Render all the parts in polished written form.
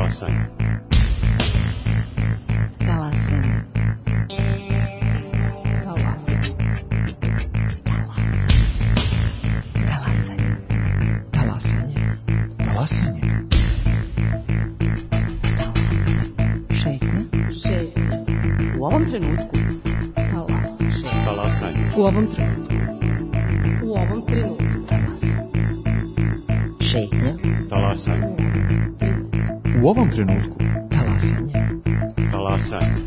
Talasanje. Talasanje. Talasanje. Talasanje. Talasanje. Talasanje. Šetnja. Šetnja. U ovom trenutku. Talasanje. Talasanje. U ovom trenutku. U ovom trenutku. Talasanje. Šetnja. Talasanje. U ovom trenutku. Talasanje. Talasanje.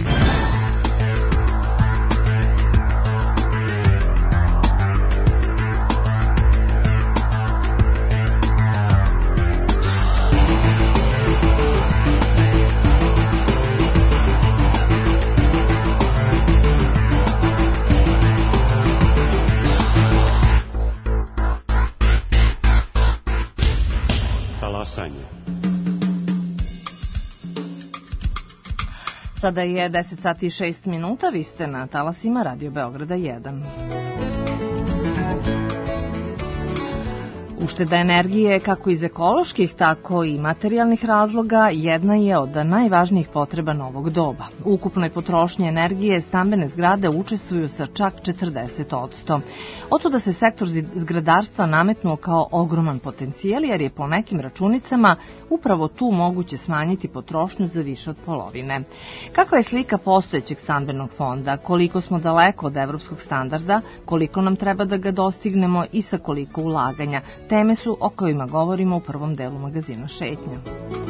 Sada je 10 sati i 6 minuta, vi ste na talasima Radio Beograda 1. Ušteda energije, kako iz ekoloških, tako i materijalnih razloga, jedna je od najvažnijih potreba novog doba. U ukupnoj potrošnji energije stambene zgrade učestvuju sa čak 40%. Otuda se sektor zgradarstva nametnuo kao ogroman potencijal, jer je po nekim računicama upravo tu moguće smanjiti potrošnju za više od polovine. Kakva je slika postojećeg stambenog fonda, koliko smo daleko od evropskog standarda, koliko nam treba da ga dostignemo i sa koliko ulaganja? Teme su o kojima govorimo u prvom delu magazina Šetnja.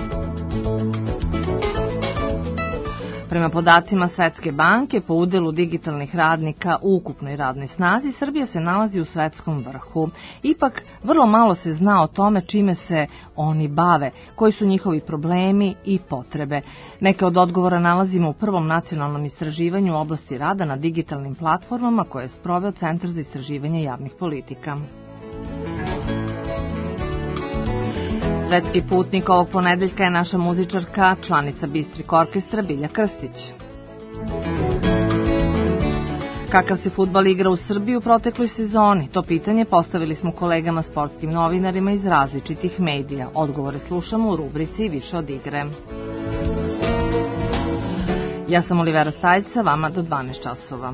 Prema podacima Svetske banke, po udelu digitalnih radnika u ukupnoj radnoj snazi, Srbija se nalazi u svetskom vrhu. Ipak, vrlo malo se zna o tome čime se oni bave, koji su njihovi problemi i potrebe. Neke od odgovora nalazimo u prvom nacionalnom istraživanju u oblasti rada na digitalnim platformama koje je sproveo Centar za istraživanje javnih politika. Svetski putnik ovog ponedeljka je naša muzičarka, članica Bistrik orkestra Bilja Krstić. Kakav se fudbal igra u Srbiji u protekloj sezoni? To pitanje postavili smo kolegama sportskim novinarima iz različitih medija. Odgovore slušamo u rubrici Više od igre. Ja sam Olivera Stajić, sa vama do 12 časova.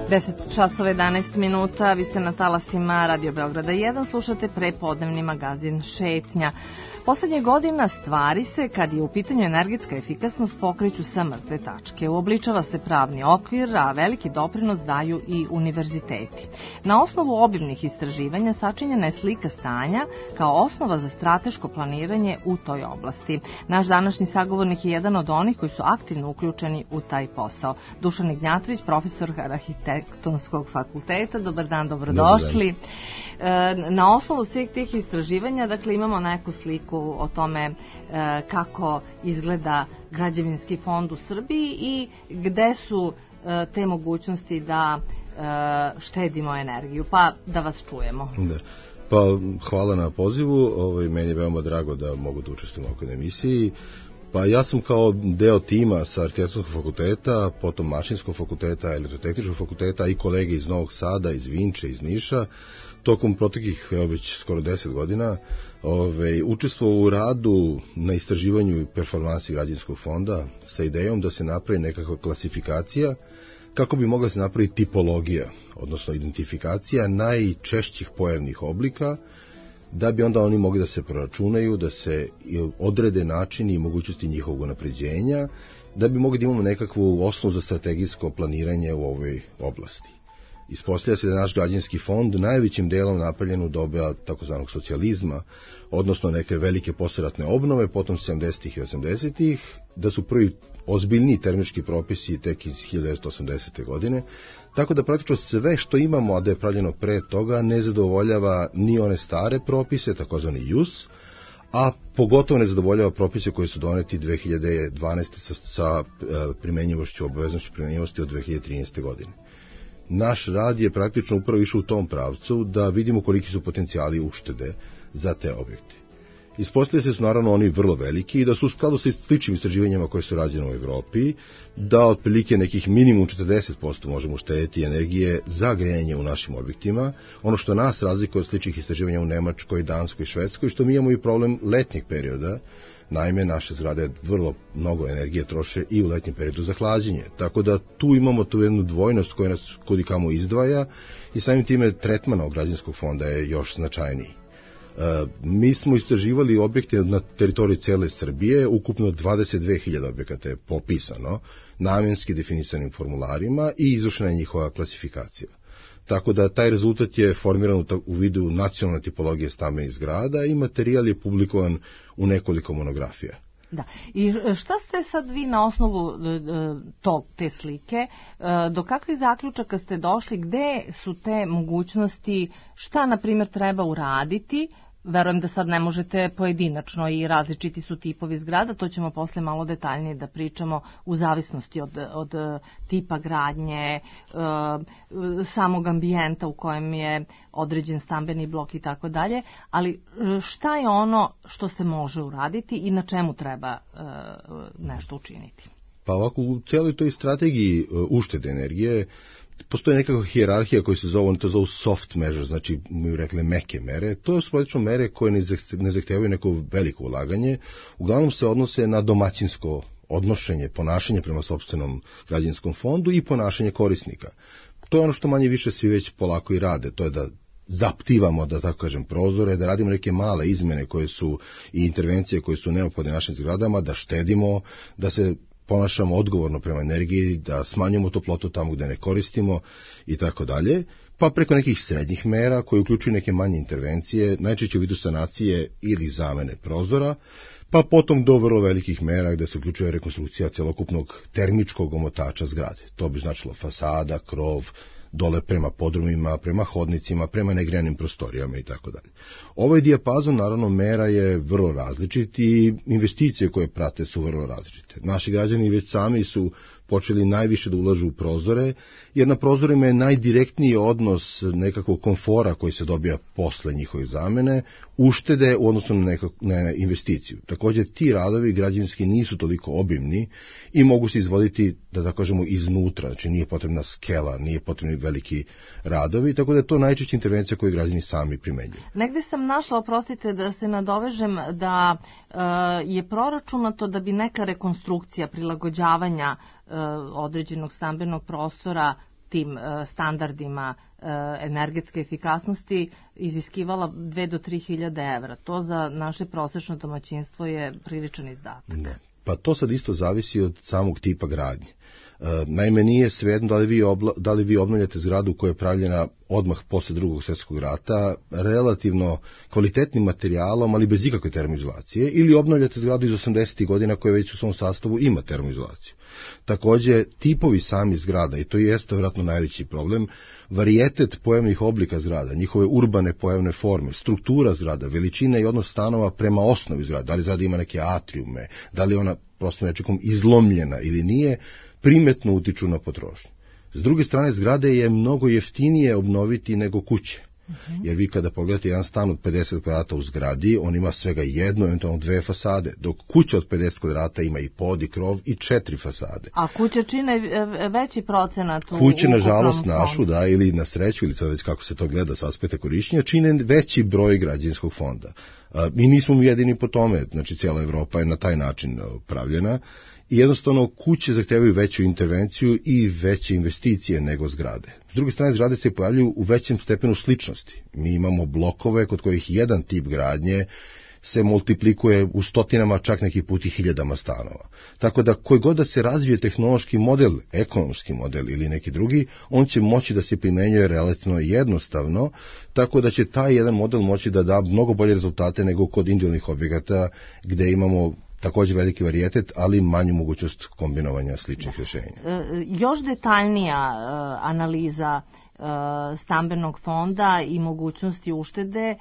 10 časova 11 minuta, vi ste na talasima Radio Beograda 1, slušate prepodnevni magazin Šetnja. Poslednje godina stvari se, kad je u pitanju energetska efikasnost, pokreću sa mrtve tačke. Uobličava se pravni okvir, a veliki doprinos daju i univerziteti. Na osnovu obimnih istraživanja sačinjena je slika stanja kao osnova za strateško planiranje u toj oblasti. Naš današnji sagovornik je jedan od onih koji su aktivno uključeni u taj posao. Dušan Ignjatović, profesor Arhitektonskog fakulteta. Dobar dan, dobrodošli. Na osnovu svih tih istraživanja, dakle, imamo neku sliku o tome kako izgleda građevinski fond u Srbiji i gde su te mogućnosti da štedimo energiju. Pa da vas čujemo. Da. Pa hvala na pozivu. Meni je veoma drago da mogu da učestvujem u ovoj emisiji. Pa ja sam kao deo tima sa Arhitektonskog fakulteta, potom Mašinskog fakulteta, Elektrotehničkog fakulteta i kolege iz Novog Sada, iz Vinče, iz Niša, tokom proteklih već skoro 10 godina učestvovao u radu na istraživanju i performansi građevinskog fonda sa idejom da se napravi nekakva klasifikacija kako bi mogla se napraviti tipologija, odnosno identifikacija najčešćih pojavnih oblika, da bi onda oni mogli da se proračunaju, da se odrede načini i mogućnosti njihovog unapređenja, da bi mogli da imamo nekakvu osnovu za strategijsko planiranje u ovoj oblasti. Ispostavlja se da je naš građevinski fond najvećim delom napravljen u doba takozvanog socijalizma, odnosno neke velike posleratne obnove, potom 70. i 80. da su prvi ozbiljniji termički propisi tek iz 1980. godine, tako da praktično sve što imamo, a da je pravljeno pre toga, ne zadovoljava ni one stare propise, takozvani JUS, a pogotovo ne zadovoljava propise koji su doneti 2012. sa primenjivošću, obaveznošću primenjivosti od 2013. godine. Naš rad je praktično upravo išao u tom pravcu da vidimo koliki su potencijali uštede za te objekte. Ispostavlja se da su naravno oni vrlo veliki i da su u skladu sa sličnim istraživanjima koje su rađene u Evropi, da otprilike nekih minimum 40% možemo uštediti energije za grejanje u našim objektima. Ono što nas razlikuje od sličnih istraživanja u Nemačkoj, Danskoj, Švedskoj, što mi imamo i problem letnjeg perioda. Naime, naše zgrade vrlo mnogo energije troše i u letnjem periodu za hlađenje. Tako da tu imamo tu jednu dvojnost koja nas kudikamo izdvaja i samim time tretman ovog građevinskog fonda je još značajniji. Mi smo istraživali objekte na teritoriji cele Srbije, ukupno 22.000 objekata je popisano, namenski definisanim formularima i izvršena je njihova klasifikacija. Tako da taj rezultat je formiran u vidu nacionalne tipologije stambenih zgrada i materijal je publikovan u nekoliko monografija. Da. I šta ste sad vi na osnovu te slike, do kakvih zaključaka ste došli, gde su te mogućnosti, šta na primjer treba uraditi? Verujem da sad ne možete pojedinačno i različiti su tipovi zgrada, to ćemo posle malo detaljnije da pričamo u zavisnosti od tipa gradnje, samog ambijenta u kojem je određen stambeni blok i tako dalje, ali šta je ono što se može uraditi i na čemu treba nešto učiniti? Pa ovako, u cijeloj toj strategiji uštede energije postoji nekakva hijerarhija koja se zovu soft measures, znači mi rekli meke mere. To su praktično mere koje ne zahtevaju neko veliko ulaganje. Uglavnom se odnose na domaćinsko odnošenje, ponašanje prema sopstvenom građevinskom fondu i ponašanje korisnika. To je ono što manje više svi već polako i rade, to je da zaptivamo, da tako kažem, prozore, da radimo neke male izmene koje su i intervencije koje su neophodne našim zgradama, da štedimo, da se ponašamo odgovorno prema energiji, da smanjujemo toplotu tamo gde ne koristimo i tako dalje, pa preko nekih srednjih mera koje uključuju neke manje intervencije, najčešće u vidu sanacije ili zamene prozora, pa potom do vrlo velikih mera gde se uključuje rekonstrukcija celokupnog termičkog omotača zgrade. To bi značilo fasada, krov, dole prema podrumima, prema hodnicima, prema negrejanim prostorijama i tako dalje. Ovaj dijapazon, naravno, mera je vrlo različit i investicije koje prate su vrlo različite. Naši građani već sami su počeli najviše da ulažu u prozore, jer na prozorima je najdirektniji odnos nekakvog komfora koji se dobija posle njihove zamene, uštede u odnosu na investiciju. Također, ti radovi građevinski nisu toliko obimni i mogu se izvoditi, da tako kažemo, iznutra, znači nije potrebna skela, nije potrebni veliki radovi, tako da je to najčešća intervencija koju građani sami primenjuju. Negde sam našla, oprostite da se nadovežem, da je proračunato da bi neka rekonstrukcija prilagođavanja određenog stambenog prostora tim standardima energetske efikasnosti iziskivala 2 do 3 hiljade evra. To za naše prosečno domaćinstvo je priličan izdatak. Da. Pa to sad isto zavisi od samog tipa gradnje. Naime, nije svejedno da li vi obnavljate zgradu koja je pravljena odmah posle Drugog svjetskog rata, relativno kvalitetnim materijalom, ali bez ikakve termoizolacije, ili obnavljate zgradu iz 80. godina koja već u svom sastavu ima termoizolaciju. Takođe, tipovi sami zgrada, i to jeste vjerojatno najveći problem, varijetet pojavnih oblika zgrada, njihove urbane pojavne forme, struktura zgrada, veličina i odnos stanova prema osnovi zgrada, da li zgrada ima neke atriume, da li ona prosto nečekom izlomljena ili nije, primetno utiču na potrošnju. S druge strane, zgrade je mnogo jeftinije obnoviti nego kuće. Jer vi kada pogledate jedan stan od 50 kvadrata u zgradi, on ima svega jednu, eventualno 2 fasade, dok kuća od 50 kvadrata ima i pod i krov i 4 fasade. A kuće čine veći procenat u kuće, nažalost, našu, da, ili na sreću, ili sad već kako se to gleda s aspekta korišćenja, čine veći broj građevinskog fonda. Mi nismo jedini po tome, znači cijela Evropa je na taj način pravljena. I jednostavno kuće zahtevaju veću intervenciju i veće investicije nego zgrade. S druge strane, zgrade se pojavljuju u većem stepenu sličnosti. Mi imamo blokove kod kojih jedan tip gradnje se multiplikuje u stotinama, čak neki put i hiljadama stanova. Tako da koji god da se razvije tehnološki model, ekonomski model ili neki drugi, on će moći da se primenjuje relativno jednostavno, tako da će taj jedan model moći da da mnogo bolje rezultate nego kod individualnih objekata gde imamo također veliki varijetet, ali manju mogućnost kombinovanja sličnih rješenja. Još detaljnija analiza stambenog fonda i mogućnosti uštede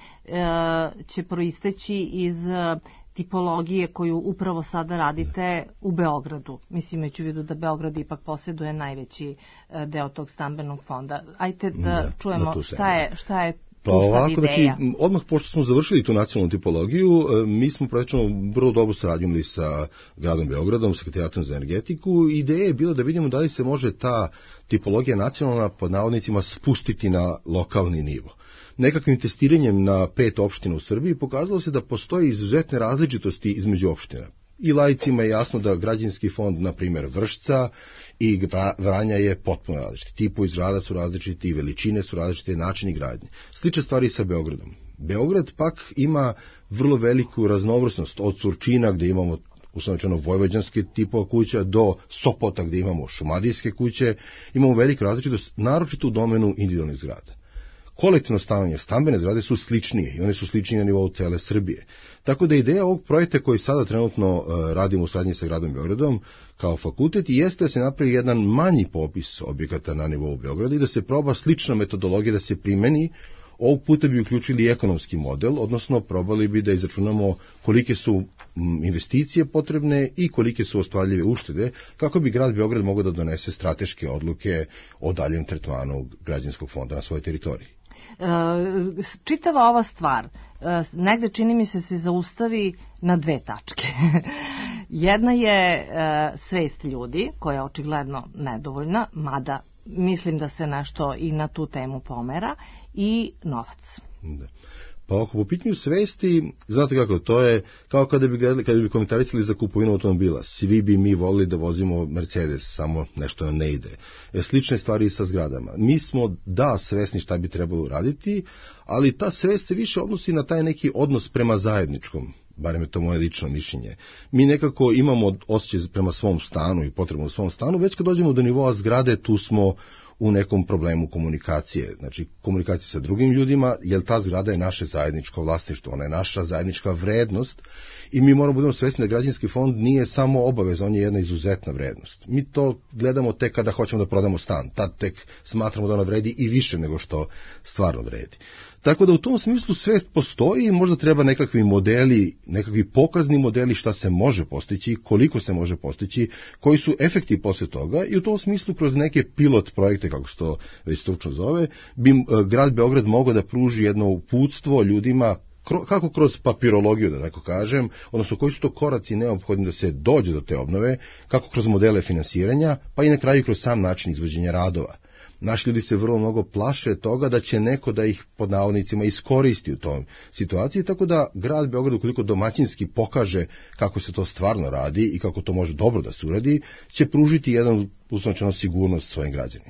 će proisteći iz tipologije koju upravo sada radite u Beogradu. Mislim, imajući u vidu da Beograd ipak posjeduje najveći deo tog stambenog fonda. Ajde da čujemo šta je Pa ovako, znači, odmah pošto smo završili tu nacionalnu tipologiju, mi smo praktično vrlo dobro sarađivali sa gradom Beogradom, Sekretarijatom za energetiku. Ideja je bila da vidimo da li se može ta tipologija nacionalna pod navodnicima spustiti na lokalni nivo. Nekakvim testiranjem na 5 opština u Srbiji pokazalo se da postoje izuzetne različitosti između opština. I laicima je jasno da građevinski fond, na primjer Vršca i Vranja, je potpuno različiti. Tipovi zgrada su različiti, veličine su različite, načini gradnje. Slične stvari i sa Beogradom. Beograd pak ima vrlo veliku raznovrsnost od Surčina, gde imamo uslovno vojvođanske tipova kuća, do Sopota, gde imamo šumadijske kuće. Imamo veliku različitost, naročito u domenu individualnih zgrada. Kolektivno stanovanje, stambene zgrade su sličnije i one su sličnije na nivou cele Srbije. Tako da ideja ovog projekta koji sada trenutno radimo u saradnji sa gradom Beogradom kao fakultet jeste da se napravi jedan manji popis objekata na nivou Beograda i da se proba slična metodologija da se primeni. Ovog puta bi uključili ekonomski model, odnosno probali bi da izračunamo kolike su investicije potrebne i kolike su ostvarljive uštede, kako bi grad Beograd mogao da donese strateške odluke o daljem tretmanu građevinskog fonda na svojoj teritoriji. Čitava ova stvar negde, čini mi se zaustavi na 2 tačke. Jedna je svest ljudi, koja je očigledno nedovoljna, mada mislim da se nešto i na tu temu pomera, i novac. Da. Pa ako po pitanju svesti, znate kako, to je kao kada bi komentarisali za kupovinu automobila. Svi bi mi volili da vozimo Mercedes, samo nešto nam ne ide. Slične stvari i sa zgradama. Mi smo, da, svesni šta bi trebalo raditi, ali ta svest se više odnosi na taj neki odnos prema zajedničkom, barem je to moje lično mišljenje. Mi nekako imamo osjećaj prema svom stanu i potrebu u svom stanu, već kad dođemo do nivoa zgrade, tu smo u nekom problemu komunikacije, znači komunikacije sa drugim ljudima, jer ta zgrada je naše zajedničko vlasništvo, ona je naša zajednička vrednost i mi moramo budemo svesni da građevinski fond nije samo obaveza, on je jedna izuzetna vrednost. Mi to gledamo tek kada hoćemo da prodamo stan, tad tek smatramo da ona vredi i više nego što stvarno vredi. Tako da u tom smislu svest postoji i možda treba nekakvi modeli, nekakvi pokazni modeli šta se može postići, koliko se može postići, koji su efekti posle toga i u tom smislu kroz neke pilot projekte, kako se to već stručno zove, bi grad Beograd mogao da pruži jedno uputstvo ljudima kako kroz papirologiju, da tako kažem, odnosno koji su to koraci neophodni da se dođe do te obnove, kako kroz modele finansiranja, pa i na kraju kroz sam način izvođenja radova. Naši ljudi se vrlo mnogo plaše toga da će neko da ih pod navodnicima iskoristi u tom situaciji, tako da grad Beograd, ukoliko domaćinski pokaže kako se to stvarno radi i kako to može dobro da se uradi, će pružiti jedan uslovno sigurnost svojim građanima.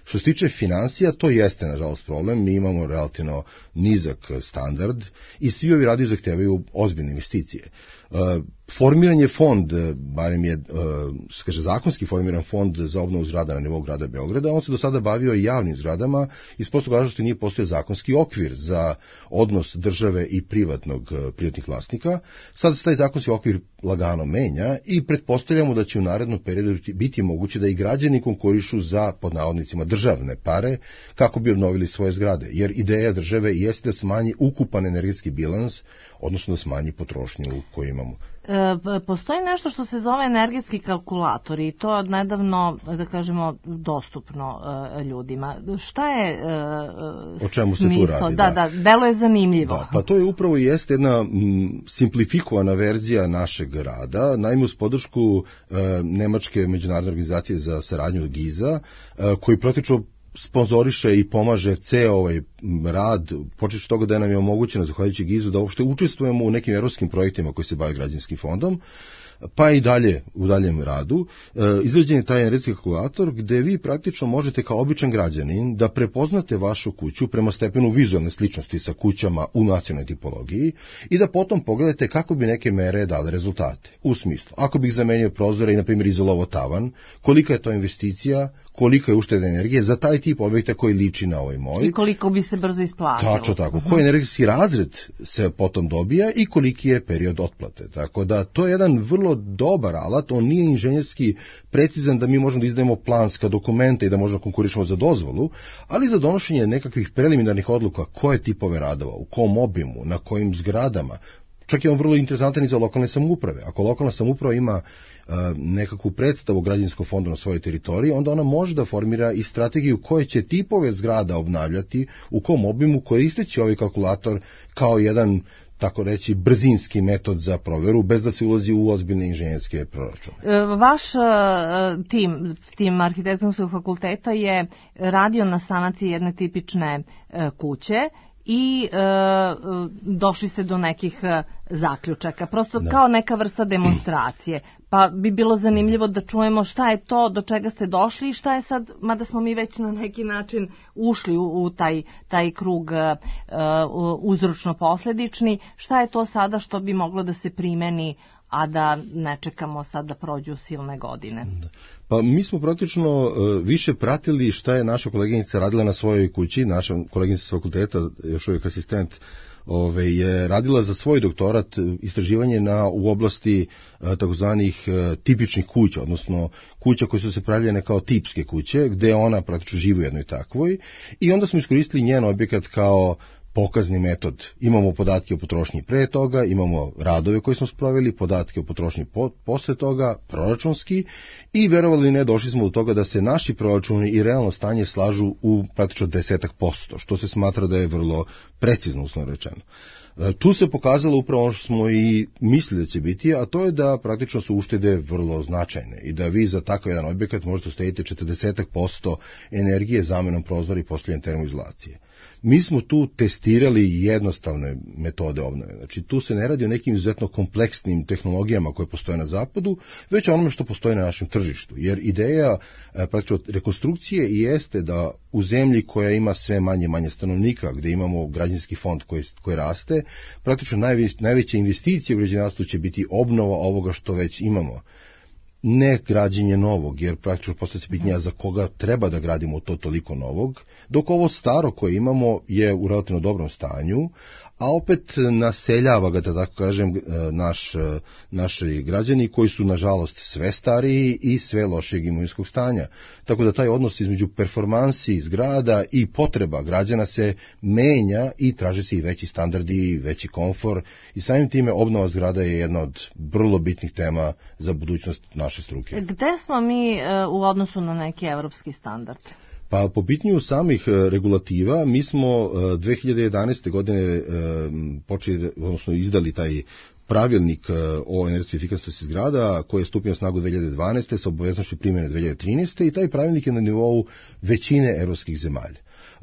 Što se tiče financija, to jeste, nažalost, problem. Mi imamo relativno nizak standard i svi ovi radovi zahtevaju ozbiljne investicije. Formiran je fond, barem je zakonski formiran fond za obnovu zgrada na nivou grada Beograda. On se do sada bavio i javnim zgradama iz prostog razloga što nije postojao zakonski okvir za odnos države i privatnih vlasnika. Sada se taj zakonski okvir lagano menja i pretpostavljamo da će u narednom periodu biti moguće da i građani konkurišu za, pod navodnicima, državne pare kako bi obnovili svoje zgrade. Jer ideja države jeste da smanji ukupan energetski bilans, odnosno da smanji potrošnju koju imamo. Postoji nešto što se zove energetski kalkulator i to je odnedavno, da kažemo, dostupno ljudima. Šta je o čemu se tu radi? Da, delo je zanimljivo. Da, pa to je upravo jeste jedna simplifikovana verzija našeg rada, naime uz podršku Nemačke međunarodne organizacije za saradnju GIZA, koji praktično sponzoriše i pomaže ceo ovaj rad, počeći od toga da nam je omogućeno, zahvaljujući GIZ-u, da uopšte učestvujemo u nekim evropskim projektima koji se bave građanskim fondom, pa i dalje u daljem radu. Izrađen je taj energetski kalkulator gde vi praktično možete kao običan građanin da prepoznate vašu kuću prema stepenu vizualne sličnosti sa kućama u nacionalnoj tipologiji i da potom pogledate kako bi neke mere dale rezultate. U smislu, ako bih zamenio prozore i, na primjer, izolovao tavan, kolika je to investicija, koliko je ušteda energije za taj tip objekta koji liči na ovaj moj. I koliko bi se brzo isplatilo. Tačno tako. Koji energetski razred se potom dobija i koliki je period otplate. Tako da to je jedan vrlo dobar alat, on nije inženjerski precizan da mi možemo da izdajemo planska dokumenta i da možemo konkurišemo za dozvolu, ali za donošenje nekakvih preliminarnih odluka koje tipove radova, u kom obimu, na kojim zgradama. Čak je on vrlo interesantan i za lokalne samouprave. Ako lokalna samouprava ima nekakvu predstavu građevinskom fondu na svojoj teritoriji, onda ona može da formira i strategiju koje će tipove zgrada obnavljati, u kom obimu koristeći ovaj kalkulator kao jedan, tako reći, brzinski metod za proveru, bez da se ulazi u ozbiljne inženjerske proračune. Vaš tim arhitektonskog fakulteta je radio na sanaciji jedne tipične kuće i došli ste do nekih zaključaka, prosto kao neka vrsta demonstracije. Pa bi bilo zanimljivo da čujemo šta je to, do čega ste došli i šta je sad, mada smo mi već na neki način ušli u taj krug uzročno-posledični, šta je to sada što bi moglo da se primeni, a da ne čekamo sad da prođu silne godine? Pa mi smo praktično više pratili šta je naša koleginica radila na svojoj kući, naša koleginica s fakulteta, još uvijek asistent, je radila za svoj doktorat istraživanje u oblasti takozvanih tipičnih kuća, odnosno kuća koje su se pravljene kao tipske kuće, gde ona praktično živi u jednoj takvoj, i onda smo iskoristili njen objekat kao pokazni metod. Imamo podatke o potrošnji pre toga, imamo radove koje smo sproveli, podatke o potrošnji posle toga, proračunski, i verovali ili ne, došli smo do toga da se naši proračuni i realno stanje slažu u praktično 10%, što se smatra da je vrlo precizno, uslovno rečeno. Tu se pokazalo upravo ono što smo i mislili da će biti, a to je da praktično su uštede vrlo značajne i da vi za takav jedan objekat možete uštediti 40% energije zamenom prozora i postavljanjem termoizolacije. Mi smo tu testirali jednostavne metode obnove. Znači, tu se ne radi o nekim izuzetno kompleksnim tehnologijama koje postoje na zapadu, već o onome što postoji na našem tržištu. Jer ideja praktično rekonstrukcije jeste da u zemlji koja ima sve manje stanovnika, gde imamo građevinski fond koji raste, praktično najveća investicija u građevinarstvu će biti obnova ovoga što već imamo. Ne građenje novog, jer praktično postoje se pitanja za koga treba da gradimo to toliko novog, dok ovo staro koje imamo je u relativno dobrom stanju, a opet naseljava ga, da tako kažem, naši građani koji su, nažalost, sve stariji i sve lošijeg imovinskog stanja. Tako da taj odnos između performansi zgrada i potreba građana se menja i traže se i veći standardi i veći komfor, i samim time obnova zgrada je jedna od vrlo bitnih tema za budućnost naše struke. Gde smo mi u odnosu na neki evropski standard? Pa po pitanju samih regulativa, mi smo 2011. godine počeli, odnosno izdali taj pravilnik o energetskoj efikasnosti zgrada koji je stupio na snagu 2012. sa obaveznošću primjene 2013. i taj pravilnik je na nivou većine evropskih zemalja.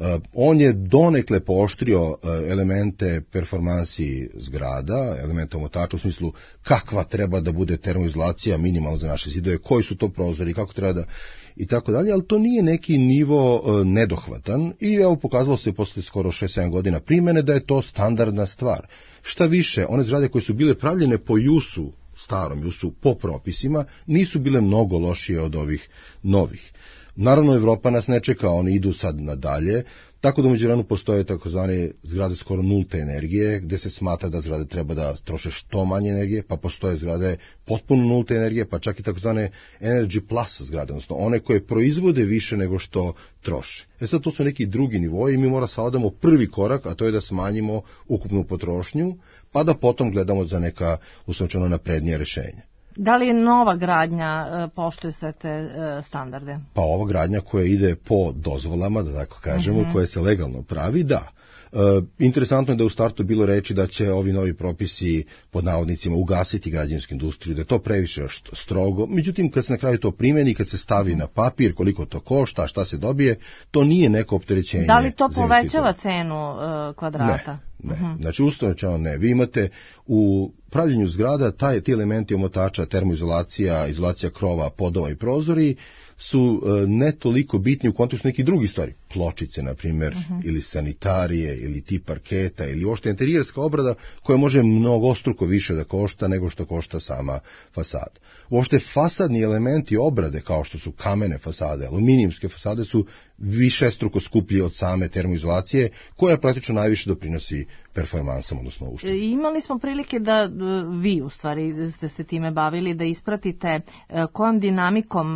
On je donekle pooštrio elemente performansi zgrada, elemente omotača u smislu kakva treba da bude termoizolacija minimalno za naše zidove, koji su to prozori, kako treba da i tako dalje, ali to nije neki nivo nedohvatan i evo pokazalo se posle skoro 6-7 godina primjene da je to standardna stvar. Šta više, one zgrade koje su bile pravljene po JUS-u, starom JUS-u, po propisima, nisu bile mnogo lošije od ovih novih. Naravno, Evropa nas ne čeka, oni idu sad nadalje, tako da u međuvremenu postoje takozvane zgrade skoro nulte energije, gde se smatra da zgrade treba da troše što manje energije, pa postoje zgrade potpuno nulte energije, pa čak i takozvane energy plus zgrade, odnosno one koje proizvode više nego što troše. Sad to su neki drugi nivoji i mi moramo savladamo prvi korak, a to je da smanjimo ukupnu potrošnju, pa da potom gledamo za neka uslovčeno naprednija rešenja. Da li je nova gradnja poštuje sve te standarde? Pa ova gradnja koja ide po dozvolama, da tako kažemo, koja se legalno pravi, da. Interesantno je da u startu bilo reči da će ovi novi propisi pod navodnicima ugasiti građevinsku industriju, da je to previše strogo. Međutim, kad se na kraju to primjeni, kad se stavi na papir koliko to košta, šta se dobije, to nije neko opterećenje. Da li to povećava cenu kvadrata? Ne. Znači, ustavno ne. Vi imate u pravljenju zgrada ti elementi omotača, termoizolacija, izolacija krova, podova i prozori su ne toliko bitni u kontekstu nekih drugih stvari. Pločice, na primjer, ili sanitarije, ili tip parketa, ili uopšte interijerska obrada koja može mnogostruko više da košta nego što košta sama fasada. Uopšte fasadni elementi obrade, kao što su kamene fasade, aluminijumske fasade, su višestruko skuplji od same termoizolacije, koja praktično najviše doprinosi performansama, odnosno uštedu. Imali smo prilike da vi, u stvari, ste se time bavili, da ispratite kojom dinamikom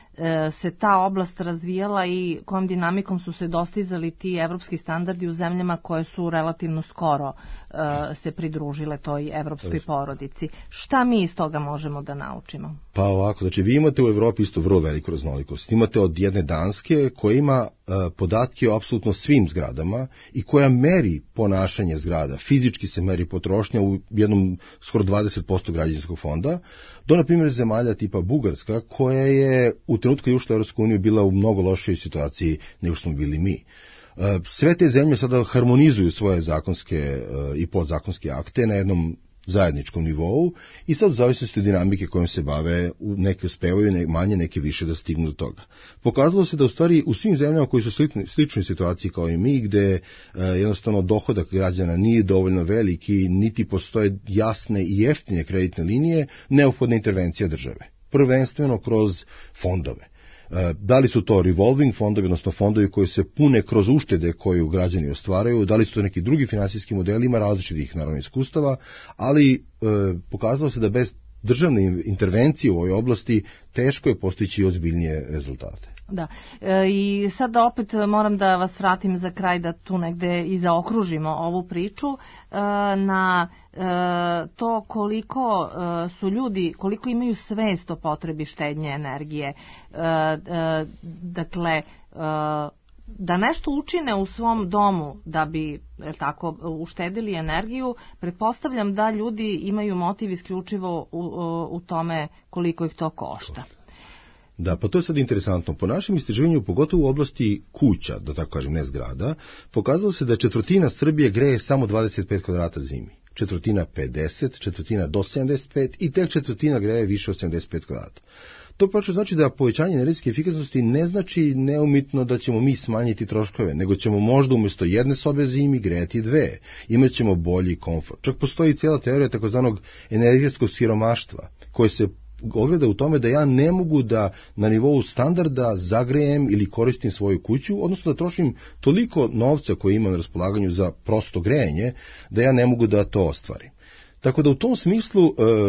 se ta oblast razvijala i kojom dinamikom su se dostizali ti evropski standardi u zemljama koje su relativno skoro se pridružile toj evropskoj porodici. Šta mi iz toga možemo da naučimo? Pa ovako, znači vi imate u Evropi isto vrlo veliku raznolikost. Imate od jedne Danske koja ima podatke o apsolutno svim zgradama i koja meri ponašanje zgrada. Fizički se meri potrošnja u jednom skoro 20% građevinskog fonda, do na primjer zemalja tipa Bugarska koja je u trenutku kad je ušla u Europsku uniju bila u mnogo lošoj situaciji nego što smo bili mi. Sve te zemlje sada harmonizuju svoje zakonske i podzakonske akte na jednom zajedničkom nivou i sad u zavisnosti od dinamike kojom se bave, neke uspevaju manje, neke više da stignu do toga. Pokazalo se da u stvari u svim zemljama koji su sličnoj situaciji kao i mi, gde jednostavno dohodak građana nije dovoljno veliki, niti postoje jasne i jeftine kreditne linije, neophodna intervencija države. Prvenstveno kroz fondove. Da li su to revolving fondovi, odnosno fondovi koji se pune kroz uštede koju građani ostvaraju, da li su to neki drugi finansijski modeli, ima različitih naravno iskustava, ali pokazalo se da bez državne intervencije u ovoj oblasti teško je postići ozbiljnije rezultate. Da, i sad opet moram da vas vratim za kraj da tu negde i zaokružimo ovu priču na to koliko su ljudi, koliko imaju svest o potrebi štednje energije. Dakle, da nešto učine u svom domu da bi tako uštedili energiju, pretpostavljam da ljudi imaju motiv isključivo u tome koliko ih to košta. Da, pa to je sad interesantno. Po našem istraživanju, pogotovo u oblasti kuća, da tako kažem, ne zgrada, pokazalo se da četvrtina Srbije greje samo 25 kvadrata zimi. Četvrtina 50, četvrtina do 75 i tek četvrtina greje više od 75 kvadrata. To praktično znači da povećanje energetske efikasnosti ne znači neumitno da ćemo mi smanjiti troškove, nego ćemo možda umjesto jedne sobe zimi grejati dve. Imaćemo bolji komfort. Čak postoji cijela teorija takozvanog energetskog siromaštva, koje se ogleda u tome da ja ne mogu da na nivou standarda zagrejem ili koristim svoju kuću, odnosno da trošim toliko novca koje imam na raspolaganju za prosto grejanje, da ja ne mogu da to ostvarim. Tako da u tom smislu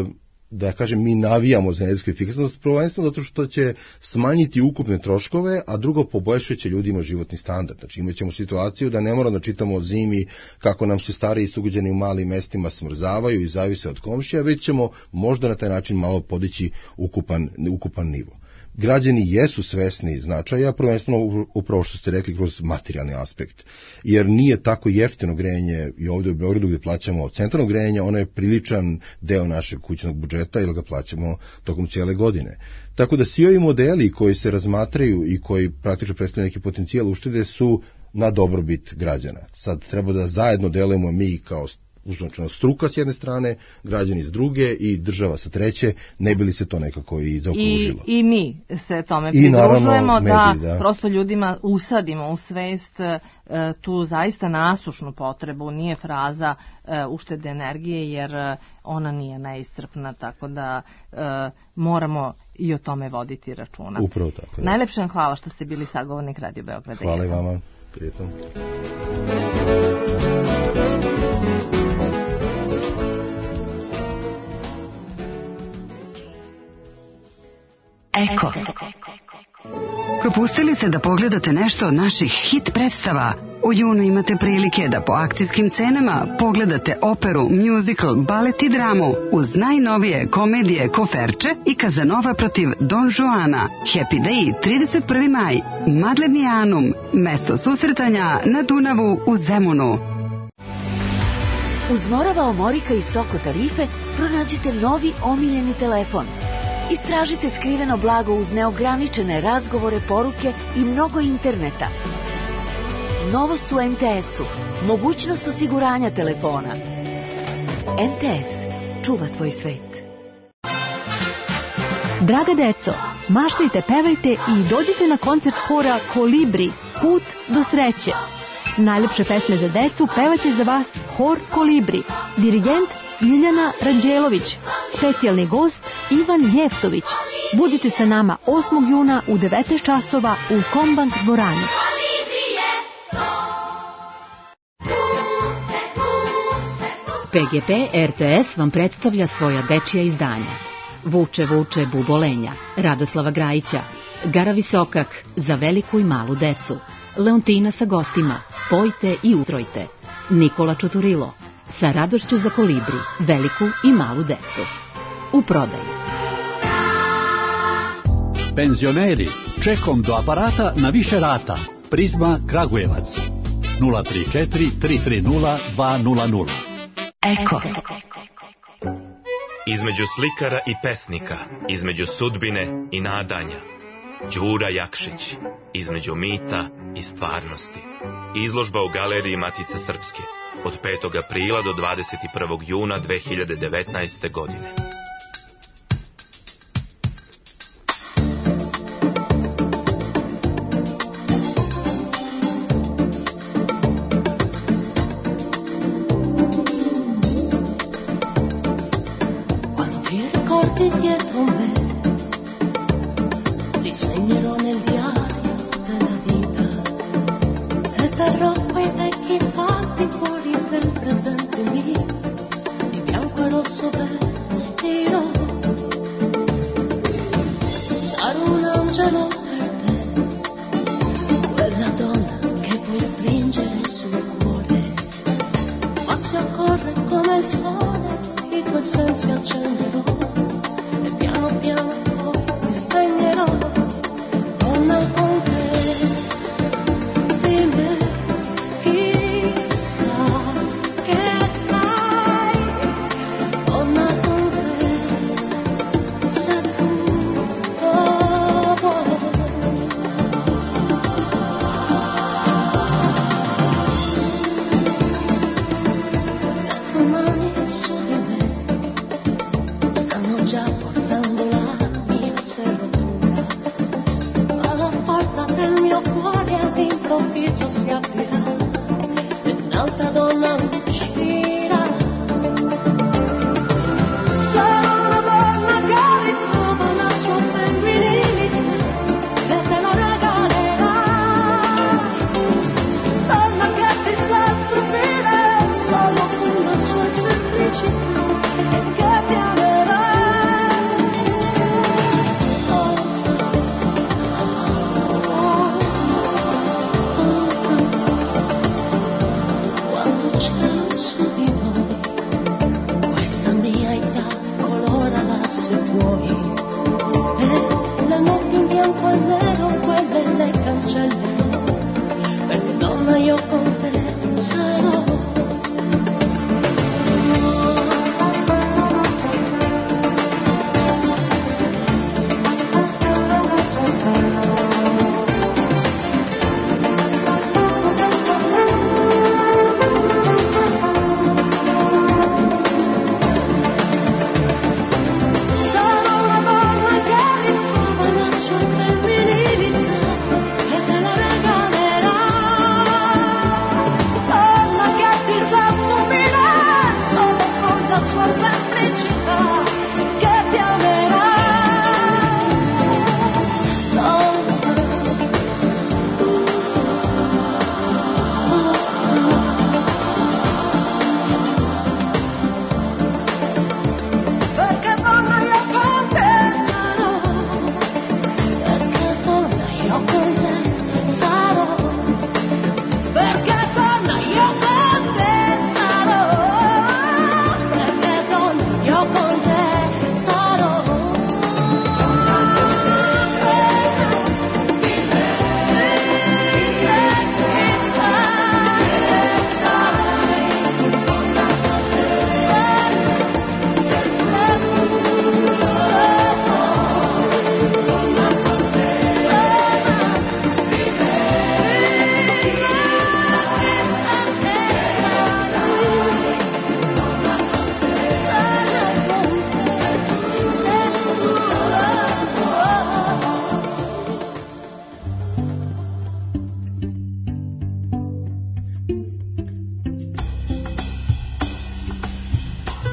da kažem, mi navijamo za energetsku efikasnost, prvenstveno zato što će smanjiti ukupne troškove, a drugo poboljšat će ljudima životni standard. Znači imat ćemo situaciju da ne moramo da čitamo o zimi kako nam se stariji sugrađani u malim mestima smrzavaju i zavise od komšija, već ćemo možda na taj način malo podići ukupan nivo. Građani jesu svesni značaja, prvenstveno upravo što ste rekli kroz materijalni aspekt, jer nije tako jeftino grejanje i ovdje u Beogradu gdje plaćamo centralno grejanje, ono je priličan deo našeg kućnog budžeta ili ga plaćamo tokom cijele godine. Tako da svi ovi modeli koji se razmatraju i koji praktično predstavljaju neki potencijal uštede su na dobrobit građana. Sad treba da zajedno delujemo mi kao uzročno struka s jedne strane, građani s druge i država sa treće, ne bi li se to nekako i zaokružilo. I mi se tome pridružujemo, da prosto ljudima usadimo u svest tu zaista nasušnu potrebu, nije fraza uštede energije, jer ona nije neiscrpna, tako da moramo i o tome voditi računa. Upravo tako. Da. Najlepše vam hvala što ste bili sagovornik Radio Beograda. Hvala i vama. Prijetno. Eko. Propustili ste da pogledate nešto od naših hit predstava? U junu imate prilike da po akcijskim cenama pogledate operu, musical, balet i dramu uz najnovije komedije Koferče i Kazanova protiv Don Juana. Happy Day 31. maj, Madlenianum, mesto susretanja na Dunavu u Zemunu. Uz Morava Omorika i Soko tarife pronađite novi omiljeni telefon. Istražite skriveno blago uz neograničene razgovore, poruke i mnogo interneta. Novost u MTS-u. Mogućnost osiguranja telefona. MTS. Čuva tvoj svet. Draga deco, maštajte, pevajte i dođite na koncert hora Kolibri, Put do sreće. Najlepše pesme za decu pevaće za vas hor Kolibri. Dirigent Ljiljana Ranđelović, specijalni gost Ivan Jeftović. Budite sa nama 8. juna u 19 časova u Kombank dvorani. PGP RTS vam predstavlja svoja dečija izdanja. Vuče, vuče, bubolenja, Radoslava Grajića, Gara Visokak, za veliku i malu decu, Leontina sa gostima, Pojte i utrojte, Nikola Čuturilo, sa radošću za Kolibri, veliku i malu decu. U prodaju. Penzioneri, čekom do aparata na više rata. Prizma Kragujevac. 034 330 200. Eko. Između slikara i pesnika, između sudbine i nadanja. Đura Jakšić, između mita i stvarnosti. Izložba u Galeriji Matice Srpske od 5. aprila do 21. juna 2019. godine.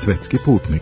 Svetski putnik.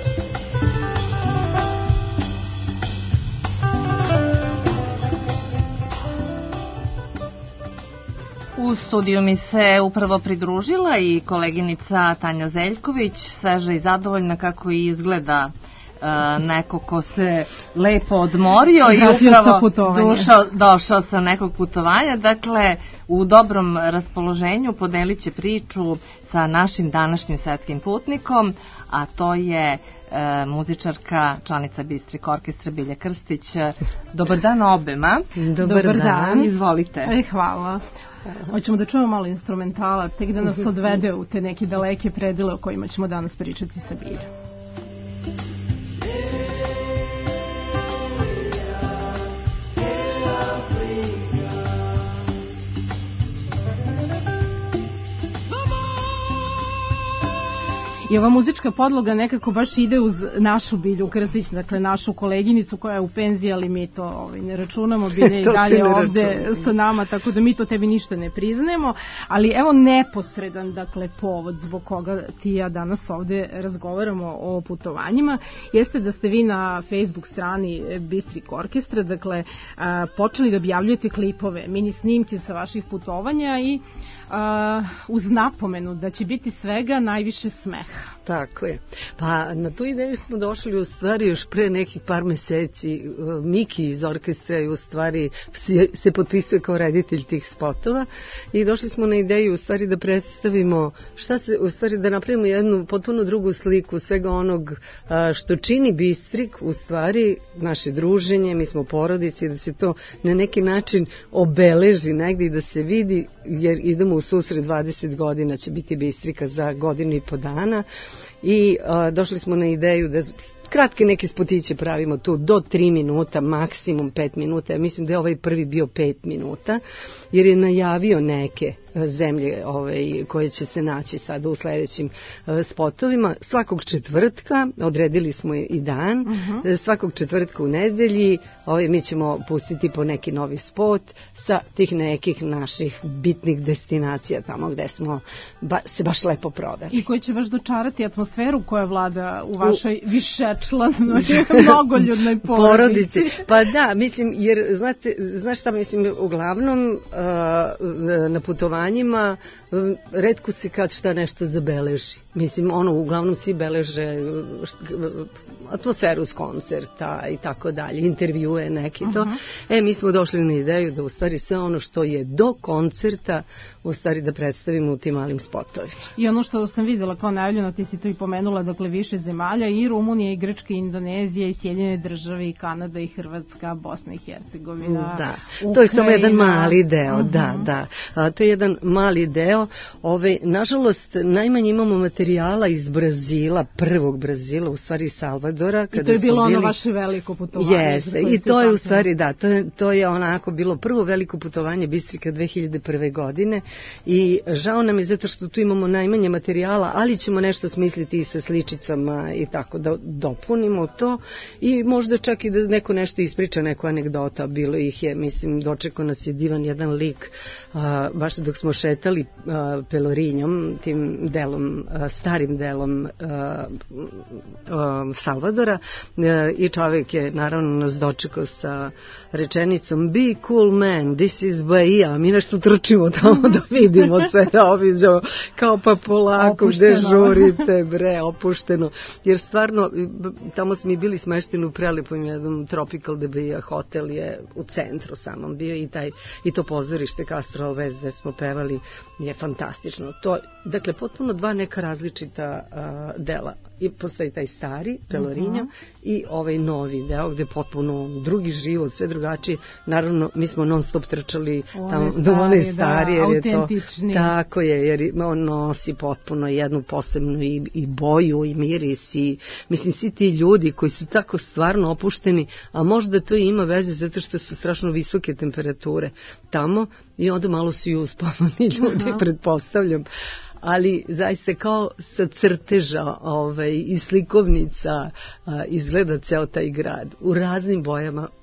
U studiju mi se upravo pridružila i koleginica Tanja Zeljković, sveža i zadovoljna kako i izgleda neko ko se lepo odmorio i upravo došao sa nekog putovanja. Dakle, u dobrom raspoloženju podelit će priču sa našim današnjim svetskim putnikom, a to je muzičarka, članica Bistrik orkestra Bilja Krstić. Dobar dan obema. Dobar dan. Izvolite. Hvala. Hoćemo da čujemo malo instrumentala, tek da nas odvede u te neke daleke predele o kojima ćemo danas pričati sa Biljom. I ova muzička podloga nekako baš ide uz našu Bilju Krstić, dakle našu koleginicu koja je u penziji, ali mi to ne računamo, Bilja i dalje ovde sa nama, tako da mi to tebi ništa ne priznajemo, ali evo neposredan, dakle, povod zbog koga ti i ja danas ovde razgovaramo o putovanjima, jeste da ste vi na Facebook strani Bistrik orkestra, dakle, počeli da objavljujete klipove, mini snimke sa vaših putovanja i uz napomenu da će biti svega najviše smeha. Tako je. Pa na tu ideju smo došli u stvari još pre nekih par meseci. Miki iz orkestra je u stvari se potpisuje kao reditelj tih spotova i došli smo na ideju u stvari da predstavimo u stvari da napravimo jednu potpuno drugu sliku svega onog što čini Bistrik, u stvari naše druženje, mi smo porodici, da se to na neki način obeleži negdje i da se vidi, jer idemo u susret 20 godina će biti Bistrika za godinu i po dana i došli smo na ideju da kratke neke spotiće pravimo tu do 3 minuta, maksimum 5 minuta. Ja mislim da je ovaj prvi bio 5 minuta, jer je najavio neke zemlje koje će se naći sada u sledećim spotovima. Svakog četvrtka, odredili smo i dan, svakog četvrtka u nedelji mi ćemo pustiti po neki novi spot sa tih nekih naših bitnih destinacija tamo gde smo se baš lepo proveli. I koji će baš dočarati atmosferu koja vlada u vašoj višečlanoj, mnogoljudnoj porodici. Pa da, mislim, jer znaš šta mislim, uglavnom na putovanjima retko se kad šta nešto zabeleži. Mislim, uglavnom svi beleže atmosferu s koncerta i tako dalje, intervjue neki to. Mi smo došli na ideju da u stvari sve ono što je do koncerta u stvari da predstavimo u tim malim spotovima. I ono što sam videla kao najavljeno, ti si to i pomenula, dakle više zemalja, i Rumunija, i Grčka, i Indonezija, i Sjedinjene države, i Kanada, i Hrvatska, Bosna i Hercegovina, da, Ukrajina. To je samo jedan mali deo, da. To je jedan mali deo. Nažalost, najmanje imamo materijala iz Brazila, prvog Brazila, u stvari Salvadora. I to je bilo ono vaše veliko putovanje. Jeste, i to je u stvari, da, to je onako bilo prvo veliko putovanje Bistrika 2001. godine i žao nam je zato što tu imamo najmanje materijala, ali ćemo nešto smisliti i sa sličicama i tako da dopunimo to i možda čak i da neko nešto ispriča, neku anegdota, bilo ih je, mislim, dočekao nas je divan jedan lik, baš dok smo šetali Pelourinhom, tim delom, starim delom Salvadora, i čovjek je naravno nas dočekao sa rečenicom be cool man, this is Bahia. Mi nešto trčimo tamo da vidimo sve, da obiđamo kao pa polako, gde žurite bre, opušteno, jer stvarno tamo smo i bili smešteni u prelepom jednom Tropical de Bahia hotel je u centru samom bio i to pozorište Castro Alves gde smo pevali je fantastično. To, dakle, potpuno dva neka različita dela. I postoji taj stari Pelourinho i ovaj novi deo gde potpuno drugi život, sve drugačije. Naravno, mi smo non stop trčali tamo do one starije, jer je to tako je, jer on nosi potpuno jednu posebnu i boju i miris i mislim svi ti ljudi koji su tako stvarno opušteni, a možda to i ima veze zato što su strašno visoke temperature tamo i onda malo su i uspavani ljudi, pretpostavljam. Ali zaista kao sa crteža i slikovnica izgleda ceo taj grad u raznim bojama,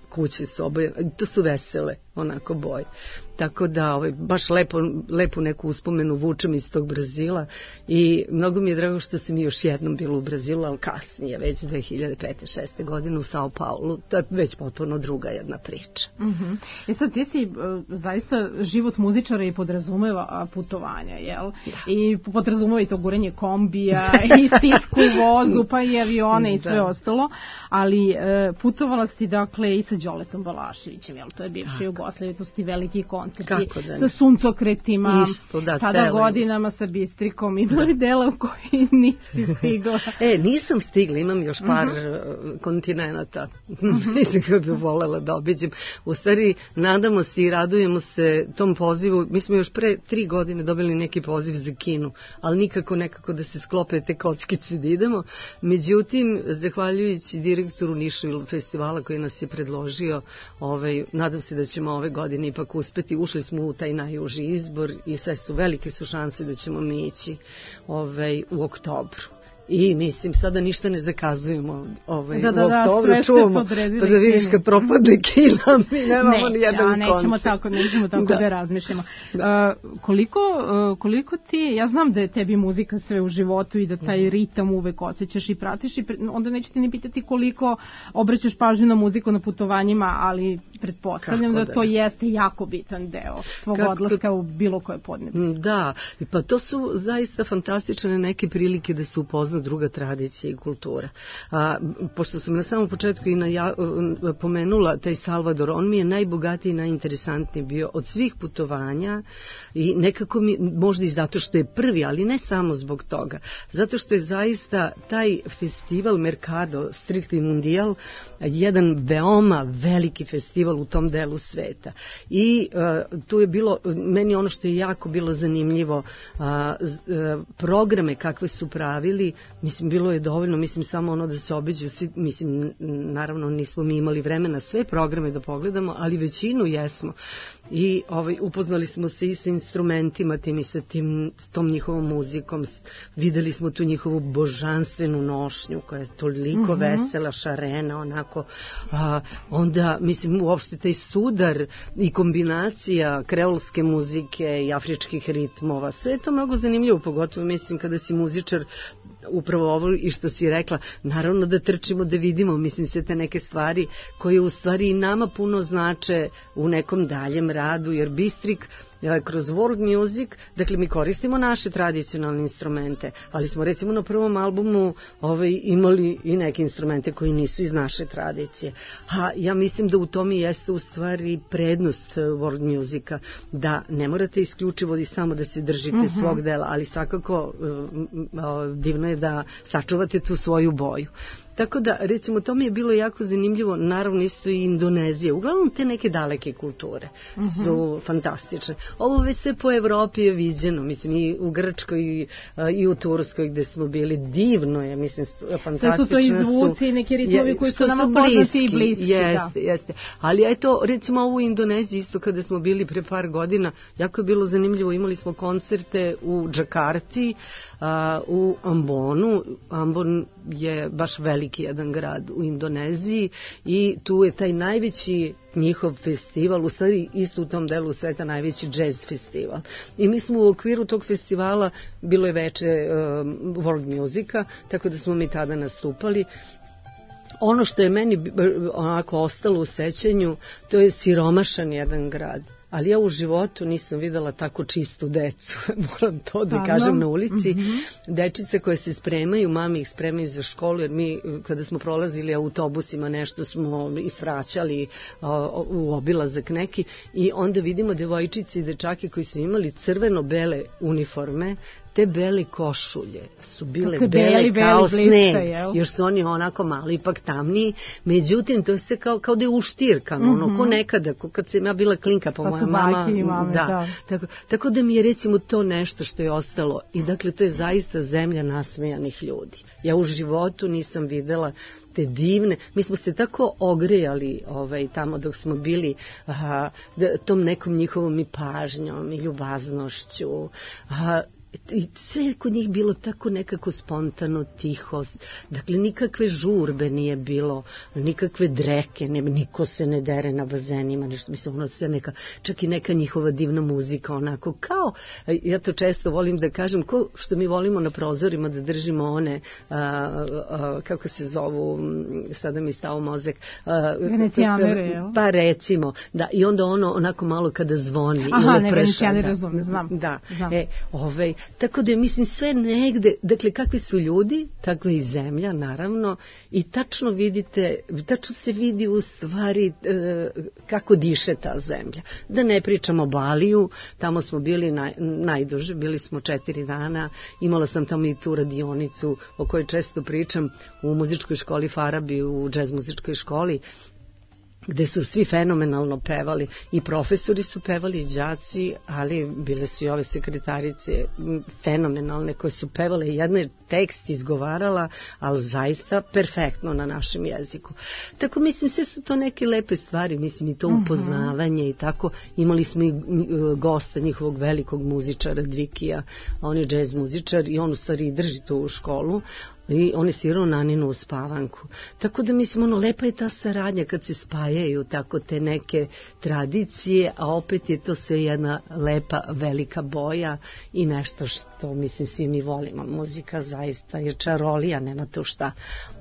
kuće su oboje, to su vesele onako boje. Tako da baš lepu neku uspomenu vučem iz tog Brazila i mnogo mi je drago što sam još jednom bila u Brazilu, ali kasnije, već 2005-2006. godine u Sao Paulu, to je već potpuno druga jedna priča. Sad ti si zaista život muzičara i podrazumeva putovanja, jel? I podrazumeva i to gurenje kombija i stisku u vozu, pa i avione i sve ostalo, ali putovala si dakle i sa Đoletom Balaševićem, jel? To je bivši Jugoslavije, to su ti veliki koncerti sa suncokretima, tada godinama sa Bistrikom, imali dela u koji nisi stigla? Nisam stigla, imam još par kontinenata, mislim kako bi volela da obiđem. U stvari, nadamo se i radujemo se tom pozivu. Mi smo još pre 3 godine dobili neki poziv za Kinu, ali nikako nekako da se sklope te kockice da idemo. Međutim, zahvaljujući direktoru Nišvil festivala koji nas je predložio, nadam se da ćemo ove godine ipak uspeti. Ušli smo u taj najuži izbor i sve velike su šanse da ćemo mi ići u oktobru. I mislim, sada ništa ne zakazujemo u oktobru, čuvamo, pa da vidiš kad propadne Kina, mi nemamo ni jedan koncert. Nećemo tako da razmišljamo. Koliko ti, ja znam da je tebi muzika sve u životu i da taj ritam uvek osjećaš i pratiš, i onda neću ti ni pitati koliko obraćaš pažnju na muziku na putovanjima, ali pretpostavljam da to jeste jako bitan deo tvog odlaska u bilo koje podneblje. Da, pa to su zaista fantastične neke prilike da se upozna druga tradicija i kultura. Pošto sam na samom početku i pomenula taj Salvador, on mi je najbogatiji i najinteresantniji bio od svih putovanja i nekako mi, možda i zato što je prvi, ali ne samo zbog toga, zato što je zaista taj festival Mercado Strictly Mundial jedan veoma veliki festival u tom delu sveta. I tu je bilo, meni ono što je jako bilo zanimljivo, programe kakve su pravili, mislim, bilo je dovoljno, mislim, samo ono da se obiđu, mislim, naravno nismo mi imali vremena sve programe da pogledamo, ali većinu jesmo. I upoznali smo se i sa instrumentima tim i sa tom njihovom muzikom, videli smo tu njihovu božanstvenu nošnju koja je toliko vesela, šarena, onako, onda, mislim, uopšte taj sudar i kombinacija kreolske muzike i afričkih ritmova, sve je to mnogo zanimljivo, pogotovo, mislim, kada si muzičar, upravo ovo i što si rekla, naravno da trčimo da vidimo, mislim, se te neke stvari koje u stvari i nama puno znače u nekom daljem radu, jer Bistrik kroz world music, dakle mi koristimo naše tradicionalne instrumente, ali smo recimo na prvom albumu imali i neke instrumente koji nisu iz naše tradicije. A ja mislim da u tome jeste u stvari prednost world musika, da ne morate isključivo i samo da se držite svog dela, ali svakako divno je da sačuvate tu svoju boju. Tako da, recimo, to mi je bilo jako zanimljivo, naravno isto i Indonezija. Uglavnom te neke daleke kulture su fantastične. Ovo već sve po Evropi je viđeno, mislim, i u Grčkoj i u Turskoj gde smo bili, divno je, mislim, fantastično su. Sve su to izvuci i neki ritmovi koji su nama poznati i bliski. Jeste. Ali eto, recimo ovo u Indoneziji isto kada smo bili pre par godina, jako je bilo zanimljivo, imali smo koncerte u Džakarti, u Ambonu. Ambon je baš veliki jedan grad u Indoneziji i tu je taj najveći njihov festival, u stvari isto u tom delu sveta najveći jazz festival. I mi smo u okviru tog festivala, bilo je veče world musika, tako da smo mi tada nastupali. Ono što je meni onako ostalo u sećanju, to je siromašan jedan grad. Ali ja u životu nisam videla tako čistu decu, moram to da kažem na ulici. Dečice koje se spremaju, mami ih spremaju za školu, jer mi kada smo prolazili autobusima nešto smo isvraćali u obilazak neki i onda vidimo devojčice i dečake koji su imali crveno-bele uniforme, te bele košulje su bile bele kao sneg, jer su oni onako malo ipak tamniji, međutim to je sve kao da je uštirkano, ono ko nekada, kad sam ja bila klinka, pa moja mama, da. Tako da mi je recimo to nešto što je ostalo i dakle to je zaista zemlja nasmejanih ljudi. Ja u životu nisam videla te divne, mi smo se tako ogrejali tamo dok smo bili tom nekom njihovom i pažnjom i ljubaznošću, i sve kod njih bilo tako nekako spontano, tiho, dakle nikakve žurbe nije bilo, nikakve dreke, niko se ne dere na bazenima, nešto, mislim, ono se neka, čak i neka njihova divna muzika, onako kao, ja to često volim da kažem, ko što mi volimo na prozorima da držimo one, kako se zovu, sada mi stao mozak, Venecijanere, jel? Pa recimo, da, i onda ono onako malo kada zvoni. Aha, ne, Venecijanere razumem, znam. Da, tako da mislim sve negde, dakle kakvi su ljudi, takva i zemlja naravno, i tačno vidite, tačno se vidi u stvari kako diše ta zemlja. Da ne pričamo o Baliju, tamo smo bili najduže, bili smo 4 dana, imala sam tamo i tu radionicu o kojoj često pričam u muzičkoj školi Farabi, u džez muzičkoj školi, gde su svi fenomenalno pevali, i profesori su pevali, i đaci, ali bile su i ove sekretarice fenomenalne koje su pevale, jedna je tekst izgovarala, ali zaista perfektno na našem jeziku. Tako mislim, sve su to neke lepe stvari, mislim i to upoznavanje i tako. Imali smo i gosta njihovog velikog muzičara Dvikija, on je džez muzičar i on u stvari drži tu školu, i on je svirao Naninu uspavanku. Tako da mislim, ono, lepa je ta saradnja kad se spajaju tako te neke tradicije, a opet je to sve jedna lepa, velika boja i nešto što, mislim, svi mi volimo. Muzika zaista je čarolija, nema tu šta.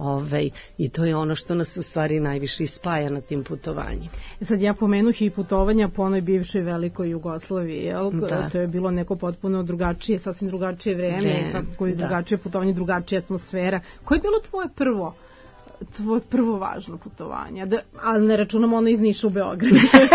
I to je ono što nas u stvari najviše spaja na tim putovanjima. Sad ja pomenuh i putovanja po onoj bivšoj velikoj Jugoslaviji, jel? Da. To je bilo neko potpuno drugačije, sasvim drugačije vreme, drugačije putovanje, drugačija atmosfera. Koje je bilo tvoje prvo važno putovanje? Ali ne računamo ono iz Niša u Beograd.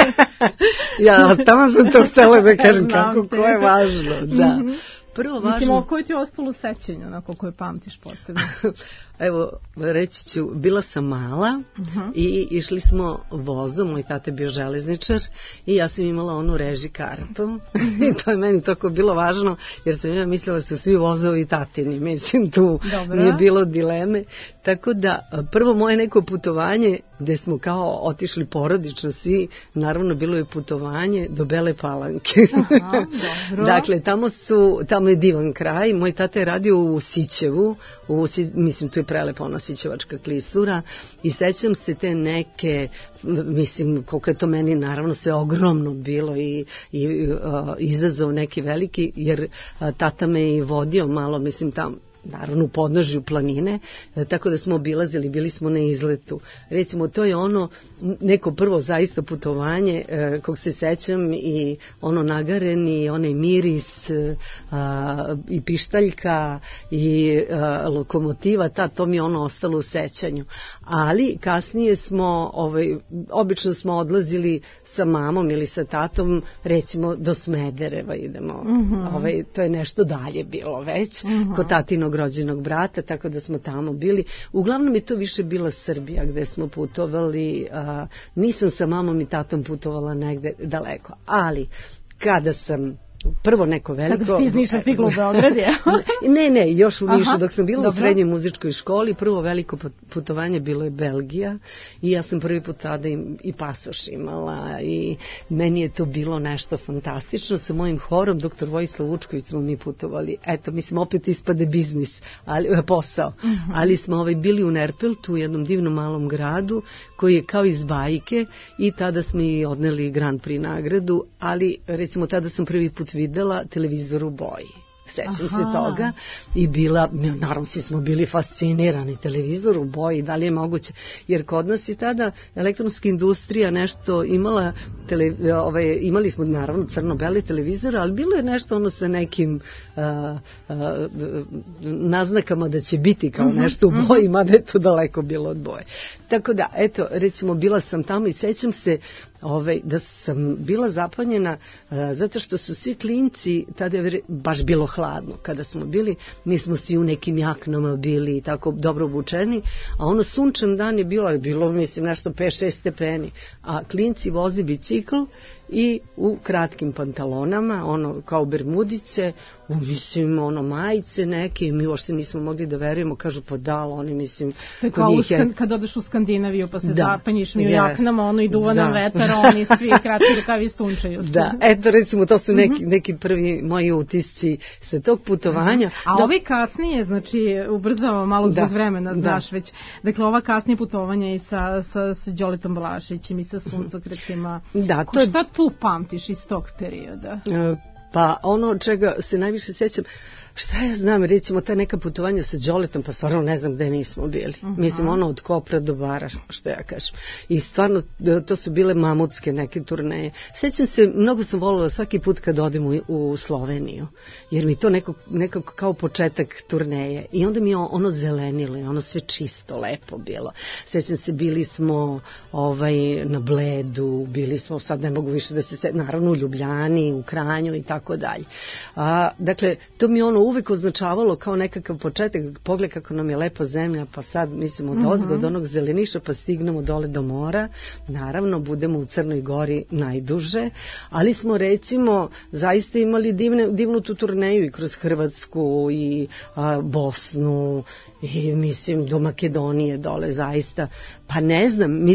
Ja, tamo sam to htjela da kažem kako, ko je važno. Da. Prvo važno... Mislim, o koje ti je ostalo sećanje, onako koje pamtiš posebno? Evo, reći ću, bila sam mala i išli smo vozom, moj tata je bio železničar i ja sam imala onu reži kartu i to je meni tako bilo važno, jer sam ja mislila da su svi vozovi tatini, mislim, tu nije bilo dileme. Tako da, prvo moje neko putovanje gde smo kao otišli porodično svi, naravno bilo je putovanje do Bele Palanke. Dakle, tamo je divan kraj, moj tata je radio u Sićevu, mislim, tu je prelepa ona Sićevačka klisura i sećam se te neke, mislim, koliko je to meni naravno sve ogromno bilo i izazov neki veliki, jer tata me i vodio malo, mislim, tamo naravno u podnožju planine, tako da smo obilazili, bili smo na izletu. Recimo, to je ono neko prvo zaista putovanje kog se sećam, i ono nagareni, onaj miris i pištaljka i lokomotiva, to mi je ono ostalo u sećanju. Ali kasnije smo, obično smo odlazili sa mamom ili sa tatom, recimo do Smedereva idemo. To je nešto dalje bilo već, kod tatinog rođenog brata, tako da smo tamo bili. Uglavnom je to više bila Srbija gde smo putovali. Nisam sa mamom i tatom putovala negde daleko, ali kada sam prvo neko veliko... Kada si iz Niša stigla u Beograd, je? Ne, još u Nišu. Dok sam bila u srednjoj muzičkoj školi, prvo veliko putovanje bilo je Belgija i ja sam prvi put tada i pasoš imala i meni je to bilo nešto fantastično. Sa mojim horom, doktor Vojislav Vučković, smo mi putovali. Eto, mislim, opet ispade biznis, posao. Ali smo bili u Nerpeltu, u jednom divnom malom gradu, koji je kao iz bajke, i tada smo i odneli Grand Prix nagradu, ali recimo tada sam prvi put videla televizor u boji. Sećam se toga i bila, naravno svi smo bili fascinirani, televizor u boji, da li je moguće, jer kod nas je tada elektronska industrija nešto imala, imali smo naravno crno-beli televizor, ali bilo je nešto ono sa nekim naznakama da će biti kao nešto u boji, mada je to daleko bilo od boje. Tako da, eto, recimo, bila sam tamo i sećam se da sam bila zapanjena zato što su svi klinci, tada je baš bilo hladno kada smo bili, mi smo svi u nekim jaknama bili tako dobro obučeni, a ono sunčan dan je bilo mislim nešto 5-6 stepeni, a klinci voze bicikl bicikl i u kratkim pantalonama, ono kao bermudice, mislim ono majice neke, mi uopšte nismo mogli da verujemo, kažu pa da, oni mislim to je kao kad odeš u Skandinaviju pa se zapanjiš mi u jaknama, ono i duva nam vetar, oni svi kratki rukavi sunčaju. Da, eto recimo to su neki prvi moji utisci sa tog putovanja. A ovi kasnije, znači ubrzava malo zbog vremena, znaš već, dakle ova kasnije putovanja i sa Đoletom Balašićem i sa suncokretima, šta tu pamtiš iz tog perioda? Pa ono čega se najviše sećam, šta ja znam, recimo ta neka putovanja sa Đoletom, pa stvarno ne znam gde nismo bili. Mislim, ono od Kopra do Bara, što ja kažem. I stvarno, to su bile mamutske neke turneje. Sećam se, mnogo sam voljela svaki put kad odem u Sloveniju, jer mi to nekako kao početak turneje. I onda mi je ono zelenilo i ono sve čisto, lepo bilo. Sećam se, bili smo na Bledu, bili smo, sad ne mogu više da se naravno u Ljubljani, u Kranju i tako dalje. Dakle, to mi ono uvek označavalo kao nekakav početak, pogled kako nam je lepa zemlja, pa sad mislimo od onog zeleniša pa stignemo dole do mora, naravno budemo u Crnoj Gori najduže, ali smo recimo zaista imali divnu tu turneju i kroz Hrvatsku i Bosnu i mislim do Makedonije dole zaista, pa ne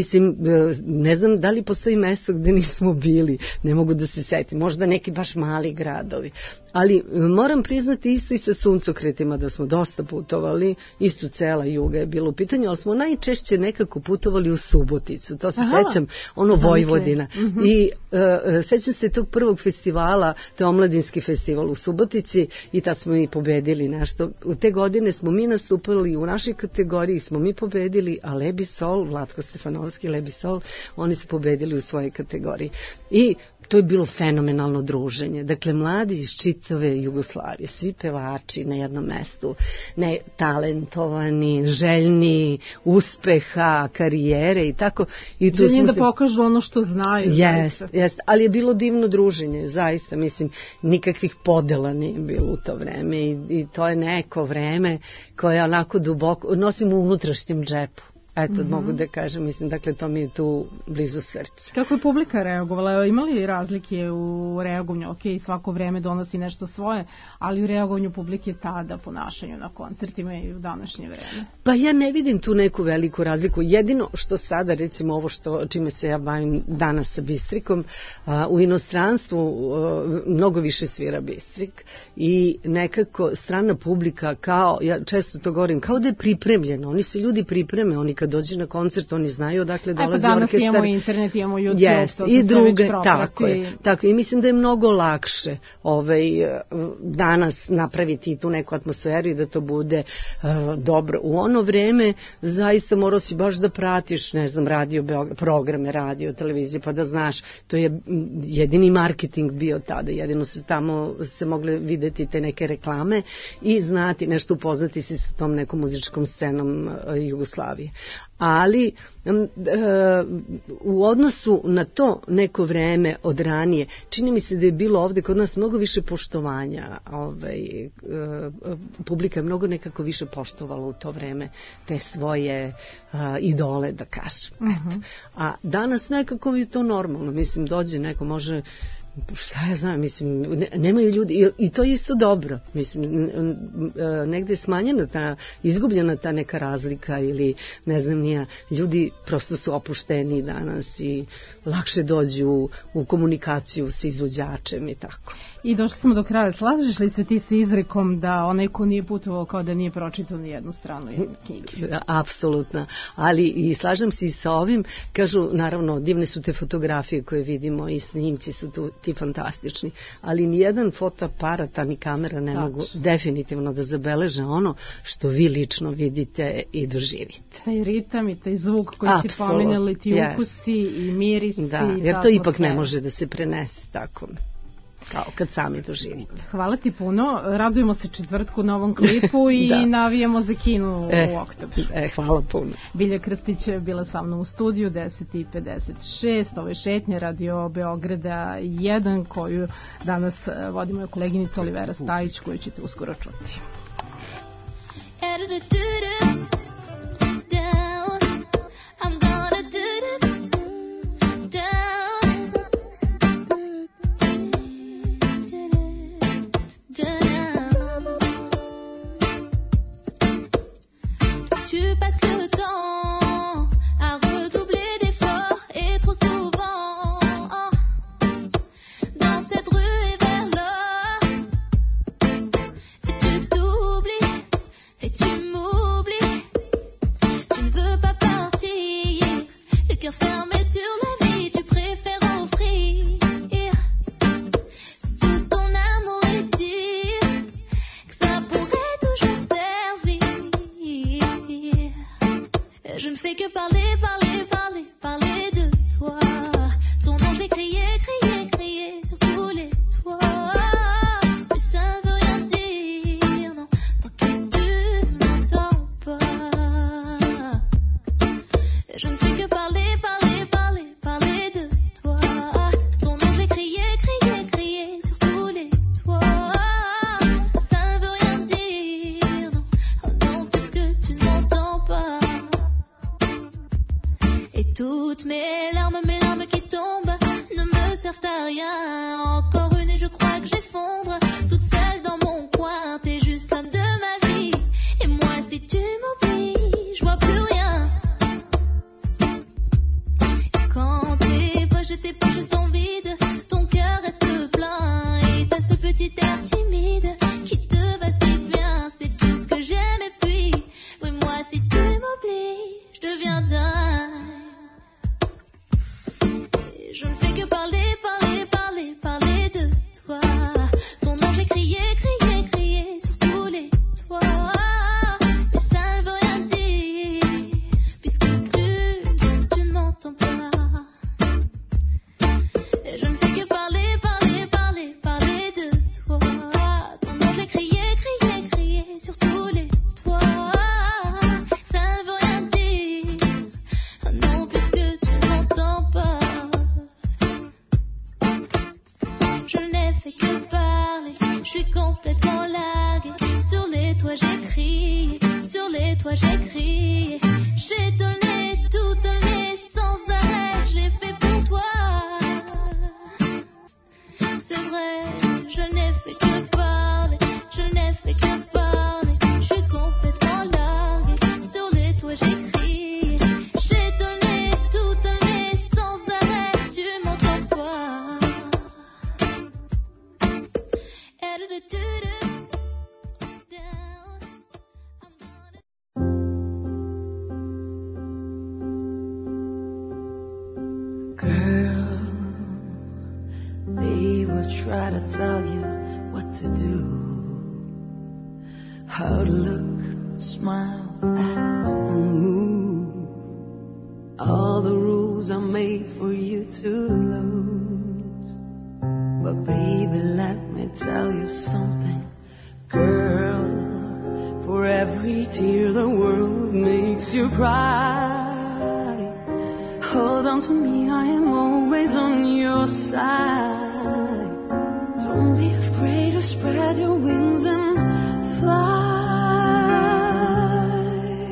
znam da li postoji mesto gde nismo bili, ne mogu da se setim, možda neki baš mali gradovi, ali moram priznati isto i sa suncokretima da smo dosta putovali, isto cela juga je bilo u pitanju, ali smo najčešće nekako putovali u Suboticu, to se sećam, Vojvodina. I sećam se tog prvog festivala, to je omladinski festival u Subotici i tad smo i pobedili nešto. U te godine smo mi nastupali u našoj kategoriji, smo mi pobedili, a Lebi Sol, Vlatko Stefanovski, Lebi Sol, oni su pobedili u svojoj kategoriji. I to je bilo fenomenalno druženje. Dakle, mladi iz čitave Jugoslavije, svi pevači na jednom mestu, talentovani, željni uspeha, karijere i tako. Željni da pokažu ono što znaju. Jest, ali je bilo divno druženje, zaista, mislim, nikakvih podela nije bilo u to vreme i to je neko vreme koje onako duboko nosim u unutrašnjem džepu. Eto, mogu da kažem, mislim, dakle, to mi je tu blizu srca. Kako je publika reagovala? Imali razlike u reagovanju? Ok, svako vreme donosi nešto svoje, ali u reagovanju publike tada, ponašanju na koncertima i u današnje vreme? Pa ja ne vidim tu neku veliku razliku. Jedino što sada, recimo ovo čime se ja bavim danas sa Bistrikom, u inostranstvu mnogo više svira Bistrik i nekako strana publika, kao, ja često to govorim, kao da je pripremljeno. Oni se ljudi pripreme, oni kad dođe na koncert, oni znaju odakle dolazi orkestar. Danas imamo internet, imamo YouTube, to i druge, tako je. I mislim da je mnogo lakše danas napraviti tu neku atmosferu i da to bude dobro. U ono vreme zaista morao si baš da pratiš, ne znam, programe, radio, televizije, pa da znaš, to je jedini marketing bio tada, jedino su tamo se mogle videti te neke reklame i znati nešto, upoznati se sa tom nekom muzičkom scenom Jugoslavije. Ali u odnosu na to neko vreme od ranije, čini mi se da je bilo ovde kod nas mnogo više poštovanja, publika je mnogo nekako više poštovala u to vreme te svoje idole, da kažem. A danas nekako je to normalno, mislim, dođe neko, može, šta ja znam, mislim, nemaju ljudi, i to je isto dobro, mislim, negde je smanjena izgubljena ta neka razlika ili ne znam nija, ljudi prosto su opušteni danas i lakše dođu u komunikaciju sa izvođačem i tako. I došli smo do kraja, slažeš li se ti sa izrekom da onaj ko nije putovao kao da nije pročitao ni jednu stranu jedne knjige? Apsolutno, ali i slažem se i sa ovim, kažu, naravno, divne su te fotografije koje vidimo i snimci su ti fantastični, ali nijedan fotoaparat, ni kamera ne mogu definitivno da zabeleže ono što vi lično vidite i doživite. Taj ritam i taj zvuk koji si pominjali, ti ukusi i mirisi. Da, jer to ipak ne može da se prenese tako kao kad sami doživite. Hvala ti puno, radujemo se četvrtku novom klipu i navijamo za kinu u oktobru. Hvala puno. Bilja Krstić je bila sa mnom u studiju 10:56, ovo je šetnja Radio Beograda 1 koju danas vodi moja koleginica Olivera Stajić, koju ćete uskoro čuti. fait que parler, je suis complètement larguée. Sur les toits j'ai crié, sur les toits j'ai crié. J'ai donné, tout donné, sans arrêt, j'ai fait pour toi. C'est vrai, je n'ai fait que parler, je n'ai fait que parler. Je suis complètement larguée, sur les toits j'ai crié. J'ai donné, tout donné, sans arrêt, tu m'entends pas. Girl, they will try to tell you what to do, how to look, smile, act, and move. All the rules are made for you to lose. But baby, let me tell you something, girl. For every tear the world makes you cry, hold on to me, I am always on your side. Don't be afraid to spread your wings and fly.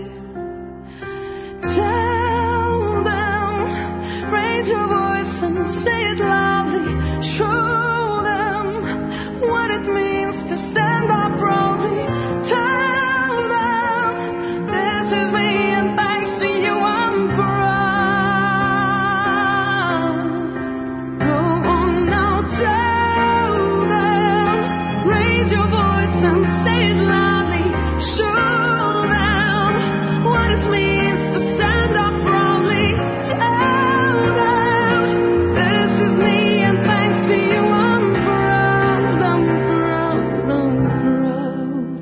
Tell them, raise your voice and say it loudly. Show them what it means to stand up proudly. Tell them, this is me and thanks to you I'm proud. Go on now, tell them, raise your voice and say it loudly. Show them what it means to stand up proudly. Tell them, this is me and thanks to you I'm proud, I'm proud, I'm proud.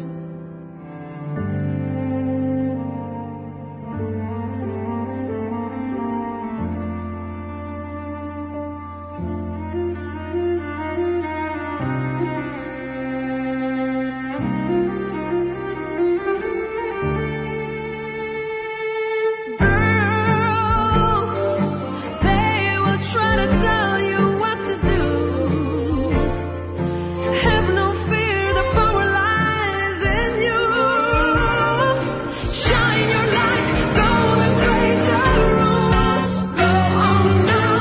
They will try to tell you what to do. Have no fear, the power lies in you. Shine your light, go and break the rules. Go on now.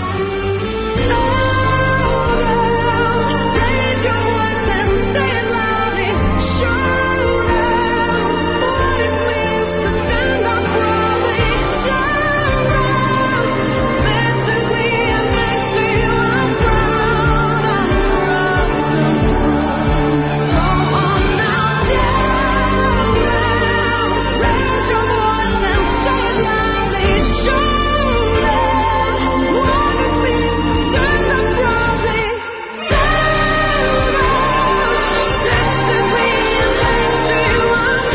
Raise your voice and say it loudly. Show them what it means to stand up proudly. This is me and thanks to you I'm proud, I'm proud, I'm proud. Go on now, tell them, raise your voice and say it loudly. Show them what it means to stand up proudly. Tell them, this is me and thanks to you I'm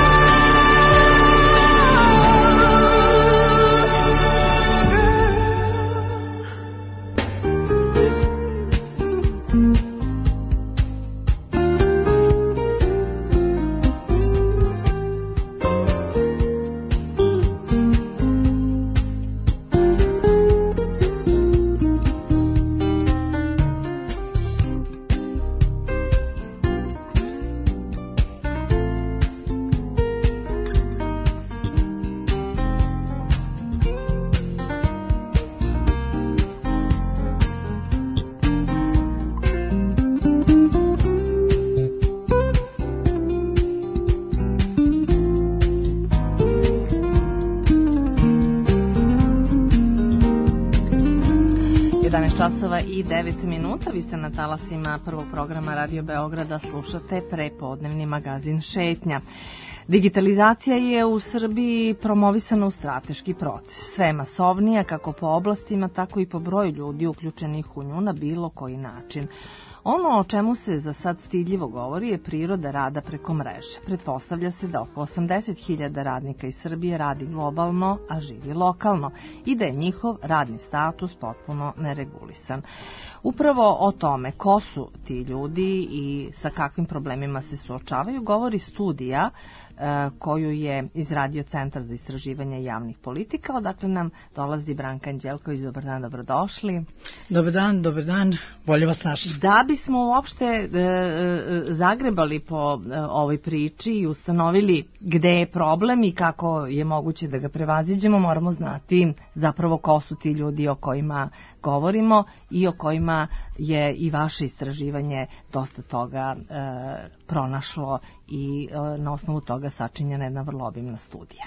časova i 9 minuta. Vi ste na talasima prvog programa Radio Beograda, slušate prepodnevni magazin Šetnja. Digitalizacija je u Srbiji promovisana u strateški proces. Sve masovnija kako po oblastima, tako i po broju ljudi uključenih u nju na bilo koji način. Ono o čemu se za sad stidljivo govori je priroda rada preko mreže. Pretpostavlja se da oko 80.000 radnika iz Srbije radi globalno, a živi lokalno i da je njihov radni status potpuno neregulisan. Upravo o tome ko su ti ljudi i sa kakvim problemima se suočavaju govori studija koju je izradio Centar za istraživanje javnih politika, odakle nam dolazi Branka Anđelković. Dobar dan, dobrodošli. Dobar dan, bolje vas našli. Da bismo uopšte zagrebali po ovoj priči i ustanovili gde je problem i kako je moguće da ga prevaziđemo, moramo znati zapravo ko su ti ljudi o kojima govorimo i o kojima je i vaše istraživanje dosta toga pronašlo i na osnovu toga sačinjena jedna vrlo obimna studija.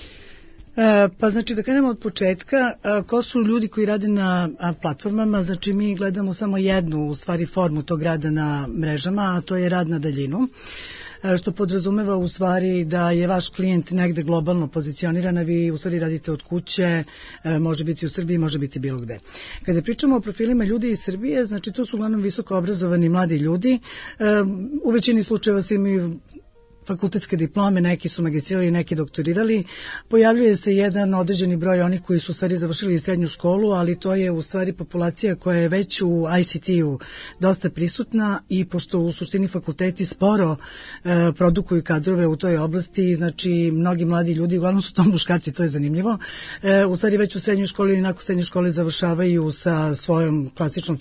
Pa znači da krenemo od početka, ko su ljudi koji rade na platformama, znači mi gledamo samo jednu u stvari formu tog rada na mrežama, a to je rad na daljinu, što podrazumeva u stvari da je vaš klijent negde globalno pozicioniran, a vi u stvari radite od kuće, može biti u Srbiji, može biti bilo gde. Kada pričamo o profilima ljudi iz Srbije, znači to su uglavnom visoko obrazovani mladi ljudi, u većini slučajeva se imaju fakultetske diplome, neki su magistrirali, neki doktorirali. Pojavljuje se jedan određeni broj onih koji su u stvari završili srednju školu, ali to je u stvari populacija koja je već u ICT-u dosta prisutna i pošto u suštini fakulteti sporo produkuju kadrove u toj oblasti, znači mnogi mladi ljudi, uglavnom su to muškarci, to je zanimljivo, u stvari već u srednjoj školi i nakon srednje škole završavaju sa svojom klasičnim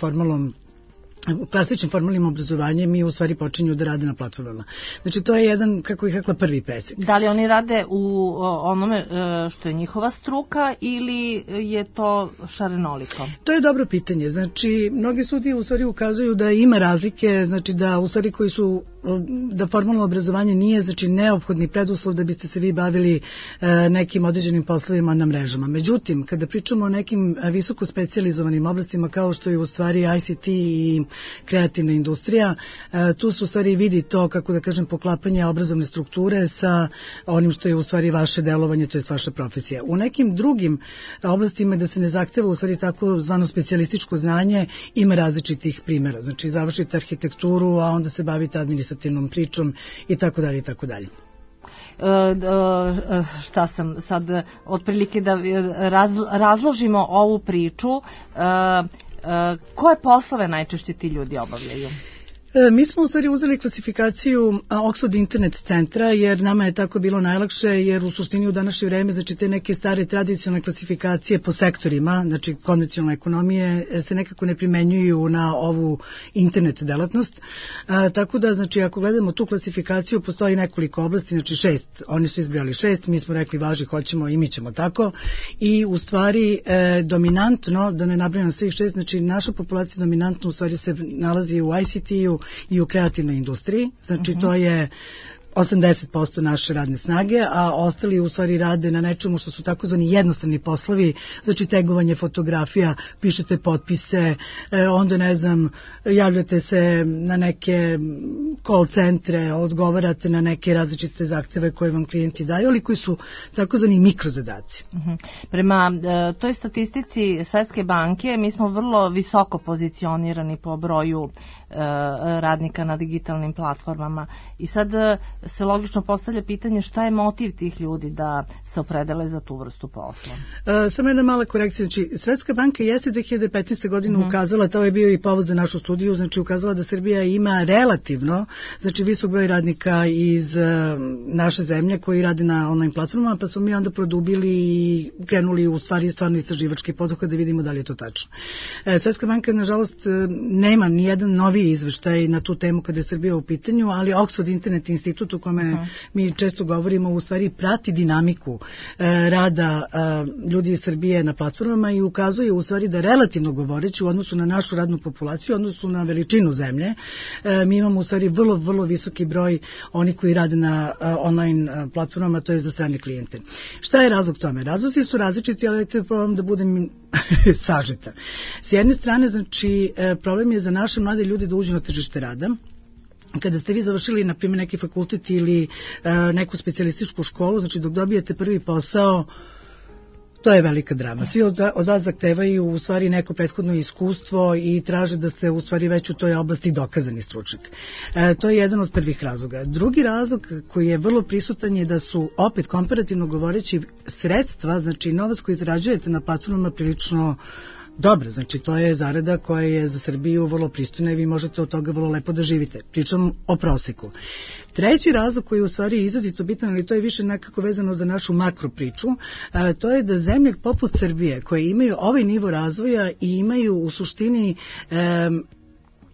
formalnim obrazovanjem i u stvari počinju da rade na platformama. Znači to je jedan, kako bih rekla, prvi presek. Da li oni rade u onome što je njihova struka ili je to šarenoliko? To je dobro pitanje. Znači mnogi studije u stvari ukazuju da ima razlike, znači da u stvari koji su da formalno obrazovanje nije znači neophodni preduslov da biste se vi bavili nekim određenim poslovima na mrežama. Međutim, kada pričamo o nekim visoko specijalizovanim oblastima kao što je u stvari ICT i kreativna industrija, tu se u stvari vidi to, kako da kažem, poklapanje obrazovne strukture sa onim što je u stvari vaše delovanje, to je vaša profesija. U nekim drugim oblastima da se ne zahteva u stvari tako zvano specijalističko znanje, ima različitih primjera. Znači završite arhitekturu, a onda se bavite administrativnom pričom i tako dalje i tako dalje. Šta sam sad otprilike da razložimo ovu priču, koje poslove najčešće ti ljudi obavljaju? Mi smo u stvari uzeli klasifikaciju Oxford Internet centra jer nama je tako bilo najlakše, jer u suštini u današnje vreme znači te neke stare tradicionalne klasifikacije po sektorima, znači konvencionalne ekonomije se nekako ne primenjuju na ovu internet delatnost. Tako da znači ako gledamo tu klasifikaciju postoji nekoliko oblasti, znači 6, oni su izbrali 6, mi smo rekli važi, hoćemo i mi ćemo tako i u stvari dominantno, da ne nabrajam svih 6, znači naša populacija dominantno u stvari se nalazi u ICT-u i u kreativnoj industriji, znači to je 80% naše radne snage, a ostali u stvari rade na nečemu što su takozvani jednostavni poslovi, znači tagovanje fotografija, pišete potpise, onda ne znam, javljate se na neke call centre, odgovarate na neke različite zahteve koje vam klijenti daju, ali koji su takozvani mikrozadaci. Prema toj statistici Svetske banke mi smo vrlo visoko pozicionirani po broju radnika na digitalnim platformama i sad se logično postavlja pitanje šta je motiv tih ljudi da se opredele za tu vrstu posla. Samo jedna mala korekcija, znači Svetska banka jeste 2015. godine ukazala, to je bio i povod za našu studiju, znači ukazala da Srbija ima relativno, znači visok broj radnika iz naše zemlje koji rade na online platformama, pa smo mi onda produbili i krenuli u stvari stvarno istraživački poduhvat da vidimo da li je to tačno. Svetska banka nažalost nema ni jedan novi izveštaj na tu temu kada je Srbija u pitanju, ali Oxford Internet institut u kome mi često govorimo u stvari prati dinamiku rada ljudi iz Srbije na platformama i ukazuje u stvari da relativno govoreći u odnosu na našu radnu populaciju, u odnosu na veličinu zemlje, mi imamo u stvari vrlo, vrlo visoki broj oni koji rade na online platformama, to je za strane klijente. Šta je razlog tome? Razlozi su različiti, ali probam da budem sažeta. S jedne strane, znači, problem je za naše mlade ljude da uđu na tržište rada. Kada ste vi završili, na primjer, neki fakultet ili neku specijalističku školu, znači dok dobijete prvi posao, to je velika drama. Svi od vas zahtevaju u stvari neko prethodno iskustvo i traže da ste u stvari već u toj oblasti dokazani stručnjak. To je jedan od prvih razloga. Drugi razlog koji je vrlo prisutan je da su opet komparativno govoreći sredstva, znači novac koji zarađujete na platformama prilično dobro, znači to je zarada koja je za Srbiju vrlo pristojna i vi možete od toga vrlo lepo da živite. Pričam o proseku. Treći razlog koji je u stvari izrazito bitan, ali to je više nekako vezano za našu makro priču, to je da zemlje poput Srbije koje imaju ovaj nivo razvoja i imaju u suštini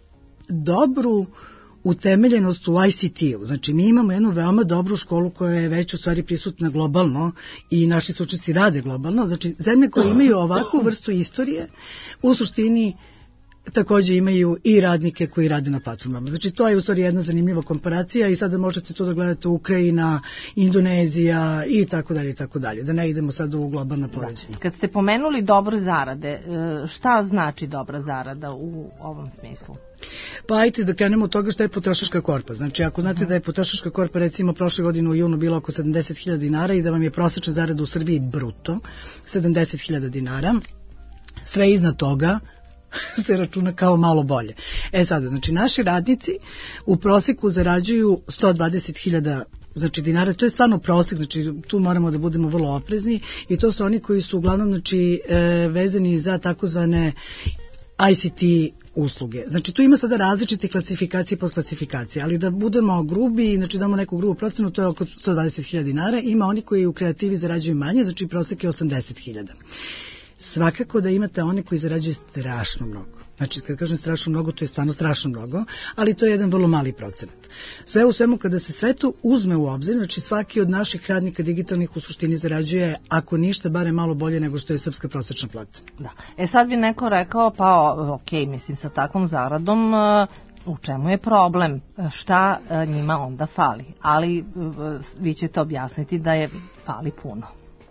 dobru utemeljenost u ICT-u. Znači, mi imamo jednu veoma dobru školu koja je već u stvari prisutna globalno i naši stručnjaci rade globalno. Znači, zemlje koje imaju ovakvu vrstu istorije, u suštini takođe imaju i radnike koji rade na platformama. Znači, to je u stvari jedna zanimljiva komparacija i sada možete to da gledate Ukrajina, Indonezija i tako dalje i tako dalje. Da ne idemo sad u globalno poređenje. Kad ste pomenuli dobre zarade, šta znači dobra zarada u ovom smislu? Pa ajte da krenemo od toga šta je potrošačka korpa. Znači, ako znate da je potrošačka korpa recimo prošle godine u junu bila oko 70.000 dinara i da vam je prosečna zarada u Srbiji bruto 70.000 dinara, sve iznad toga se računa kao malo bolje. Sada, znači, naši radnici u proseku zarađuju 120.000 znači dinara, to je stvarno prosek, znači tu moramo da budemo vrlo oprezni i to su oni koji su uglavnom znači vezani za takozvane ICT usluge. Znači tu ima sada različite klasifikacije i podklasifikacije, ali da budemo grubi, znači damo neku grubu procenu, to je oko 120.000 dinara, ima oni koji u kreativi zarađuju manje, znači prosek je 80.000. Svakako da imate one koji zarađuju strašno mnogo. Znači, kad kažem strašno mnogo, to je stvarno strašno mnogo, ali to je jedan vrlo mali procenat. Sve u svemu, kada se sve to uzme u obzir, znači svaki od naših radnika digitalnih u suštini zarađuje, ako ništa, bare malo bolje nego što je srpska prosečna plata. Da. Sad bi neko rekao, pa ok, mislim, sa takvom zaradom u čemu je problem, šta njima onda fali, ali vi ćete objasniti da je fali puno.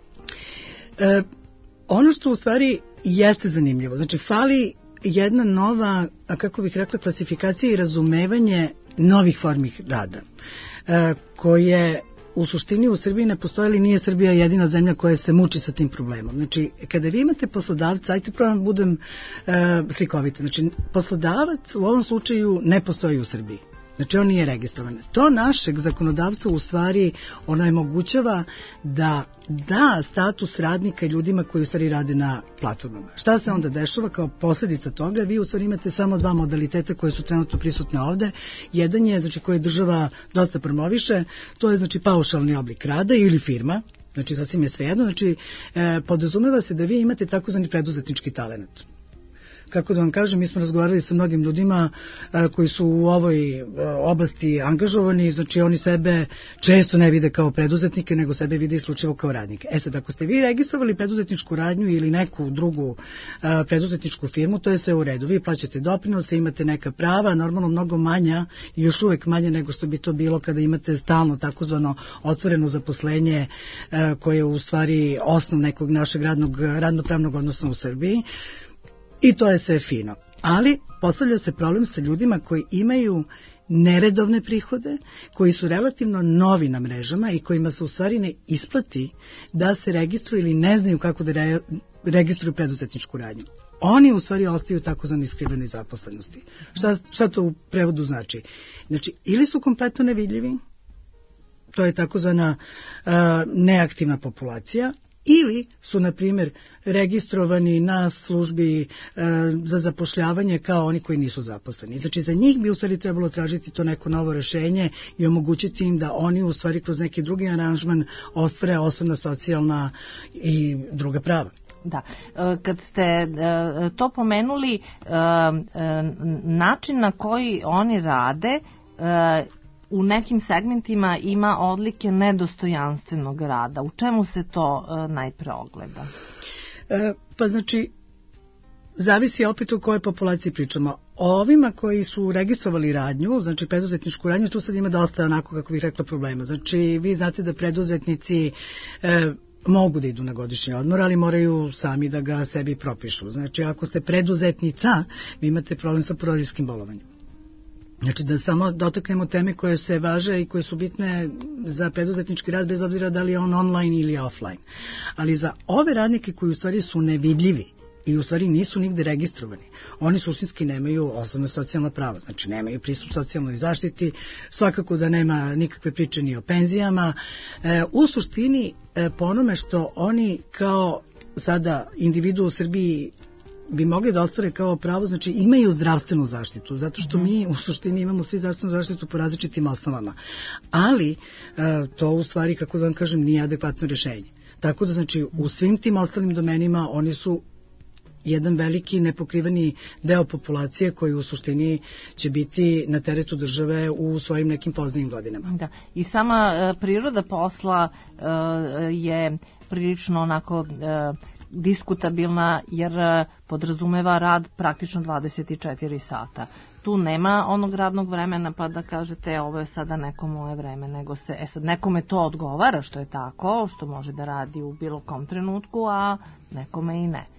Ono što u stvari jeste zanimljivo, znači fali jedna nova, kako bih rekla, klasifikacija i razumevanje novih formi rada, koje u suštini u Srbiji ne postoje, ali nije Srbija jedina zemlja koja se muči sa tim problemom. Znači, kada vi imate poslodavca, ajte probam budem slikovita, znači poslodavac u ovom slučaju ne postoji u Srbiji. Znači, on nije registrovan. To našeg zakonodavca u stvari onemogućava da da status radnika ljudima koji u stvari rade na platformama. Šta se onda dešava kao posljedica toga? Vi u stvari imate samo dva modaliteta koje su trenutno prisutne ovde. Jedan je, znači, koji država dosta promoviše, to je, znači, paušalni oblik rada ili firma. Znači, sasvim je svejedno. Znači, podrazumeva se da vi imate takozvani preduzetnički talent. Kako da vam kažem, mi smo razgovarali sa mnogim ljudima koji su u ovoj oblasti angažovani, znači oni sebe često ne vide kao preduzetnike, nego sebe vide isključivo kao radnike. Sad, ako ste vi registrovali preduzetničku radnju ili neku drugu preduzetničku firmu, to je sve u redu. Vi plaćate doprinose, imate neka prava, normalno mnogo manja i još uvek manje nego što bi to bilo kada imate stalno takozvano otvoreno zaposlenje koje je u stvari osnov nekog našeg radnopravnog odnosa u Srbiji. I to je sve fino. Ali postavlja se problem sa ljudima koji imaju neredovne prihode, koji su relativno novi na mrežama i kojima se u stvari ne isplati da se registruju ili ne znaju kako da registruju preduzetničku radnju. Oni u stvari ostaju takozvani skrivenoj zaposlenosti. Šta to u prevodu znači? Znači, ili su kompletno nevidljivi, to je takozvana neaktivna populacija, ili su, na primjer, registrovani na službi za zapošljavanje kao oni koji nisu zaposleni. Znači, za njih bi u stvari trebalo tražiti to neko novo rešenje i omogućiti im da oni u stvari kroz neki drugi aranžman ostvare osnovna socijalna i druga prava. Da, kad ste to pomenuli, način na koji oni rade u nekim segmentima ima odlike nedostojanstvenog rada. U čemu se to najpre ogleda? Pa znači, zavisi opet o kojoj populaciji pričamo. O ovima koji su registrovali radnju, znači preduzetničku radnju, tu sad ima dosta onako, kako bih rekla, problema. Znači, vi znate da preduzetnici mogu da idu na godišnji odmor, ali moraju sami da ga sebi propišu. Znači, ako ste preduzetnica, vi imate problem sa porodiljskim bolovanjem. Znači, da samo dotaknemo teme koje se važe i koje su bitne za preduzetnički rad, bez obzira da li je on online ili offline. Ali za ove radnike koji u stvari su nevidljivi i u stvari nisu nigde registrovani, oni suštinski nemaju osnovna socijalna prava, znači nemaju pristup socijalnoj zaštiti, svakako da nema nikakve priče ni o penzijama. U suštini, po onome što oni kao sada individu u Srbiji bi mogli da ostvare kao pravo, znači imaju zdravstvenu zaštitu, zato što mi u suštini imamo svi zdravstvenu zaštitu po različitim osnovama. Ali to u stvari, kako da vam kažem, nije adekvatno rešenje. Tako da, znači, u svim tim ostalim domenima oni su jedan veliki nepokriveni deo populacije koji u suštini će biti na teretu države u svojim nekim poznijim godinama. Da. I sama priroda posla je prilično onako diskutabilna jer podrazumeva rad praktično 24 sata. Tu nema onog radnog vremena pa da kažete ovo je sada neko moje vreme, nego se, sad nekome to odgovara što je tako, što može da radi u bilo kom trenutku, a nekome i ne.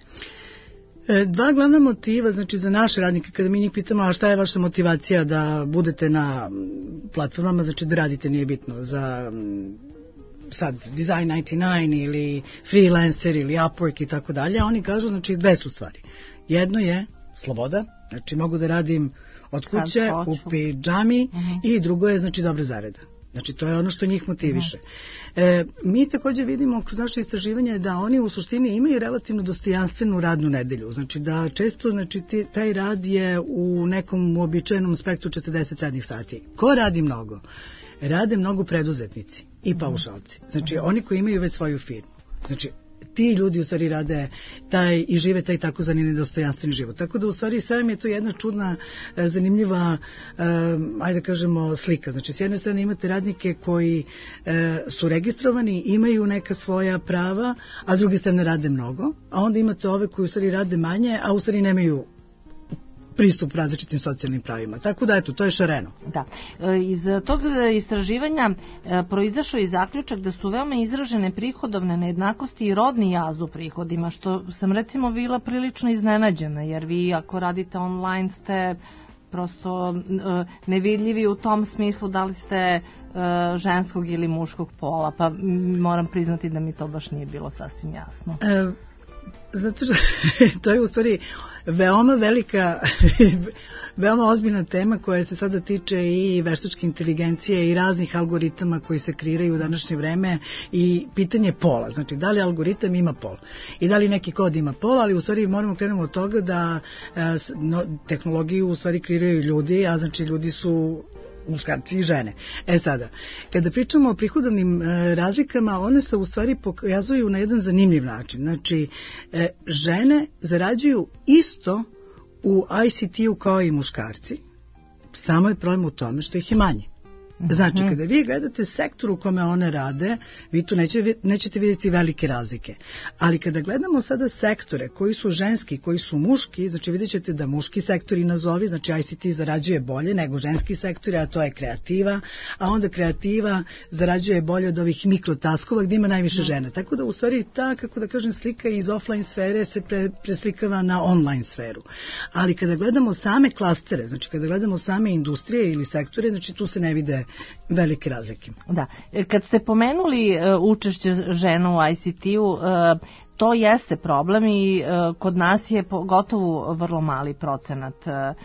Dva glavna motiva, znači za naše radnike, kada mi njih pitamo a šta je vaša motivacija da budete na platformama, znači da radite, nije bitno, za sad Design 99 ili Freelancer ili Upwork i tako dalje, oni kažu, znači dve su stvari. Jedno je sloboda, znači mogu da radim od kuće, u pidžami, i drugo je, znači, dobra zarada. Znači, to je ono što njih motiviše. Mi također vidimo kroz naše istraživanje da oni u suštini imaju relativno dostojanstvenu radnu nedelju. Znači, da često, znači, taj rad je u nekom uobičajenom spektru 40 radnih sati. Ko radi mnogo? Rade mnogo preduzetnici i paušalci. Znači, oni koji imaju već svoju firmu. Znači, ti ljudi u stvari rade taj i žive taj takozvani nedostojanstveni život. Tako da u stvari sve mi je to jedna čudna, zanimljiva, ajde da kažemo, slika. Znači, s jedne strane imate radnike koji su registrovani, imaju neka svoja prava, a s druge strane rade mnogo, a onda imate ove koji u stvari rade manje, a u stvari nemaju pristup različitim socijalnim pravima. Tako da, eto, to je šareno. Da. Iz tog istraživanja proizašao je zaključak da su veoma izražene prihodovne nejednakosti i rodni jaz u prihodima, što sam recimo bila prilično iznenađena, jer vi ako radite online ste prosto nevidljivi u tom smislu da li ste ženskog ili muškog pola, pa moram priznati da mi to baš nije bilo sasvim jasno. Zato što to je u stvari veoma velika, veoma ozbiljna tema koja se sada tiče i veštačke inteligencije i raznih algoritama koji se kreiraju u današnje vreme i pitanje pola. Znači, da li algoritam ima pol i da li neki kod ima pol, ali u stvari moramo krenemo od toga da tehnologiju u stvari kreiraju ljudi, a znači ljudi su muškarci i žene. Sada, kada pričamo o prihodovnim razlikama, one se u stvari pokazuju na jedan zanimljiv način. Znači, žene zarađuju isto u ICT-u kao i muškarci, samo je problem u tome što ih je manje. Znači, kada vi gledate sektor u kome one rade, vi tu nećete vidjeti velike razlike. Ali kada gledamo sada sektore koji su ženski, koji su muški, znači vidjet ćete da muški sektori nazovi, znači ICT zarađuje bolje nego ženski sektori, a to je kreativa, a onda kreativa zarađuje bolje od ovih mikrotaskova gdje ima najviše žena. Tako da u stvari ta, kako da kažem, slika iz offline sfere se preslikava na online sferu. Ali kada gledamo same klastere, znači kada gledamo same industrije ili sektore, znači tu se ne vide velike razlike. Da. Kad ste pomenuli učešće žena u ICT-u, to jeste problem i kod nas je gotovo vrlo mali procenat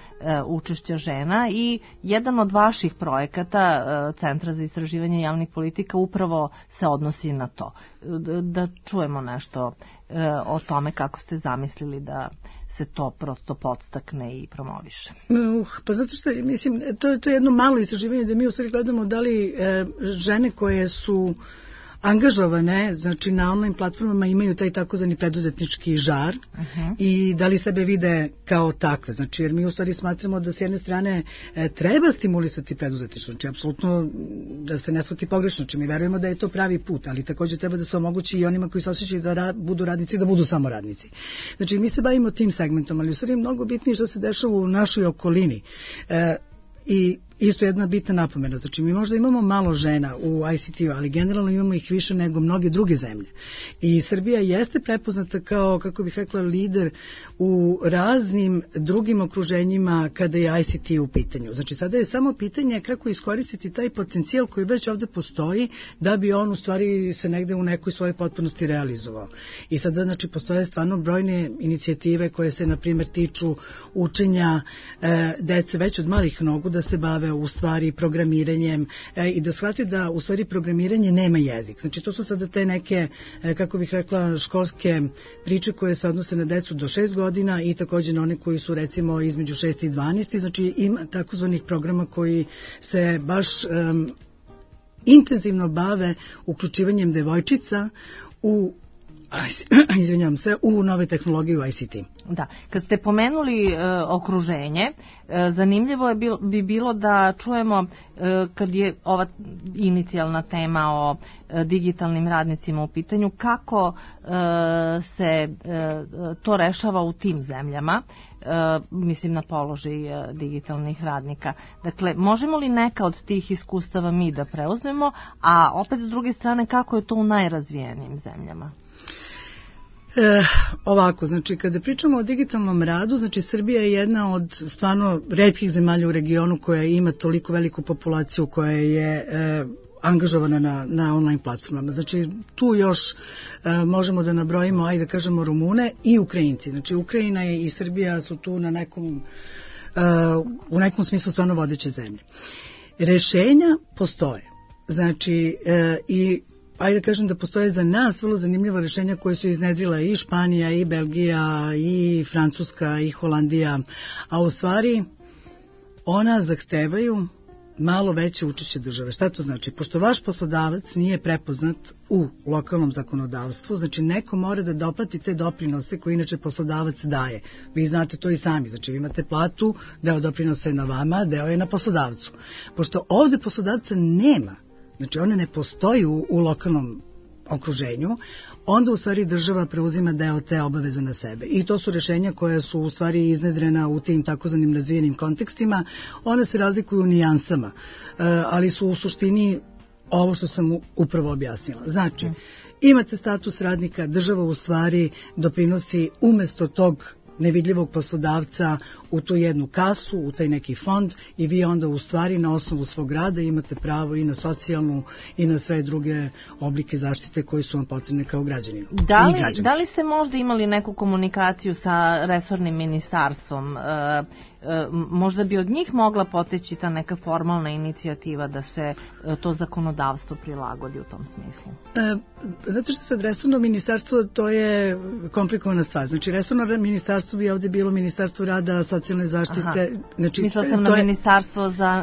učešća žena i jedan od vaših projekata Centra za istraživanje javnih politika upravo se odnosi na to. Da čujemo nešto o tome kako ste zamislili da se to prosto podstakne i promoviše. Pa zato što, mislim, to je jedno malo istraživanje da mi u stvari gledamo da li žene koje su angažovane, znači na online platformama imaju taj takozvani preduzetnički žar i da li sebe vide kao takve. Znači, jer mi u stvari smatramo da s jedne strane treba stimulisati preduzetništvo, znači apsolutno da se ne shvati pogrešno, znači mi verujemo da je to pravi put, ali također treba da se omogući i onima koji se osjećaju da budu radnici, da budu samo radnici. Znači, mi se bavimo tim segmentom, ali u stvari mnogo bitnije što se dešava u našoj okolini. I isto jedna bitna napomena, znači mi možda imamo malo žena u ICT-u, ali generalno imamo ih više nego mnoge druge zemlje. I Srbija jeste prepoznata kao, kako bih rekla, lider u raznim drugim okruženjima kada je ICT u pitanju. Znači sada je samo pitanje kako iskoristiti taj potencijal koji već ovdje postoji da bi on u stvari se negde u nekoj svojoj potpunosti realizovao. I sada znači postoje stvarno brojne inicijative koje se na primjer tiču učenja dece već od malih nogu da se bave u stvari programiranjem i da shvati da u stvari programiranje nema jezik. Znači to su sada te neke, kako bih rekla, školske priče koje se odnose na decu do 6 godina i također na one koji su recimo između 6 i 12. Znači ima takozvanih programa koji se baš intenzivno bave uključivanjem devojčica u izvinjavam se, u nove tehnologije u ICT. Da, kad ste pomenuli okruženje, zanimljivo bi bilo da čujemo kad je ova inicijalna tema o digitalnim radnicima u pitanju, kako se to rešava u tim zemljama, mislim na položaj digitalnih radnika. Dakle, možemo li neka od tih iskustava mi da preuzmemo, a opet s druge strane kako je to u najrazvijenijim zemljama? Ovako, znači kada pričamo o digitalnom radu, znači Srbija je jedna od stvarno retkih zemalja u regionu koja ima toliko veliku populaciju koja je angažovana na online platformama. Znači tu još možemo da nabrojimo, ajde da kažemo, Rumune i Ukrajinci. Znači Ukrajina i Srbija su tu na u nekom smislu stvarno vodeće zemlje. Rešenja postoje. Znači i ajde da kažem da postoje za nas vrlo zanimljiva rešenja koje su iznedrila i Španija, i Belgija, i Francuska, i Holandija, a u stvari ona zahtevaju malo veće učešće države. Šta to znači? Pošto vaš poslodavac nije prepoznat u lokalnom zakonodavstvu, znači neko mora da doplati te doprinose koje inače poslodavac daje. Vi znate to i sami, znači vi imate platu, deo doprinosa je na vama, deo je na poslodavcu. Pošto ovde poslodavca nema, znači one ne postoji u lokalnom okruženju, onda u stvari država preuzima deo te obaveze na sebe. I to su rešenja koja su u stvari iznedrena u tim takozvanim razvijenim kontekstima. One se razlikuju u nijansama, ali su u suštini ovo što sam upravo objasnila. Znači, imate status radnika, država u stvari doprinosi umesto tog nevidljivog poslodavca u tu jednu kasu, u taj neki fond i vi onda u stvari na osnovu svog rada imate pravo i na socijalnu i na sve druge oblike zaštite koji su vam potrebne kao građaninu. Da li ste možda imali neku komunikaciju sa resornim ministarstvom? Možda bi od njih mogla poteći ta neka formalna inicijativa da se to zakonodavstvo prilagodi u tom smislu? Zato što sad resorno ministarstvo, to je komplikovana stvar. Znači resorno ministarstvo bi ovdje bilo Ministarstvo rada, socijalne zaštite. Znači, mislila sam na Ministarstvo za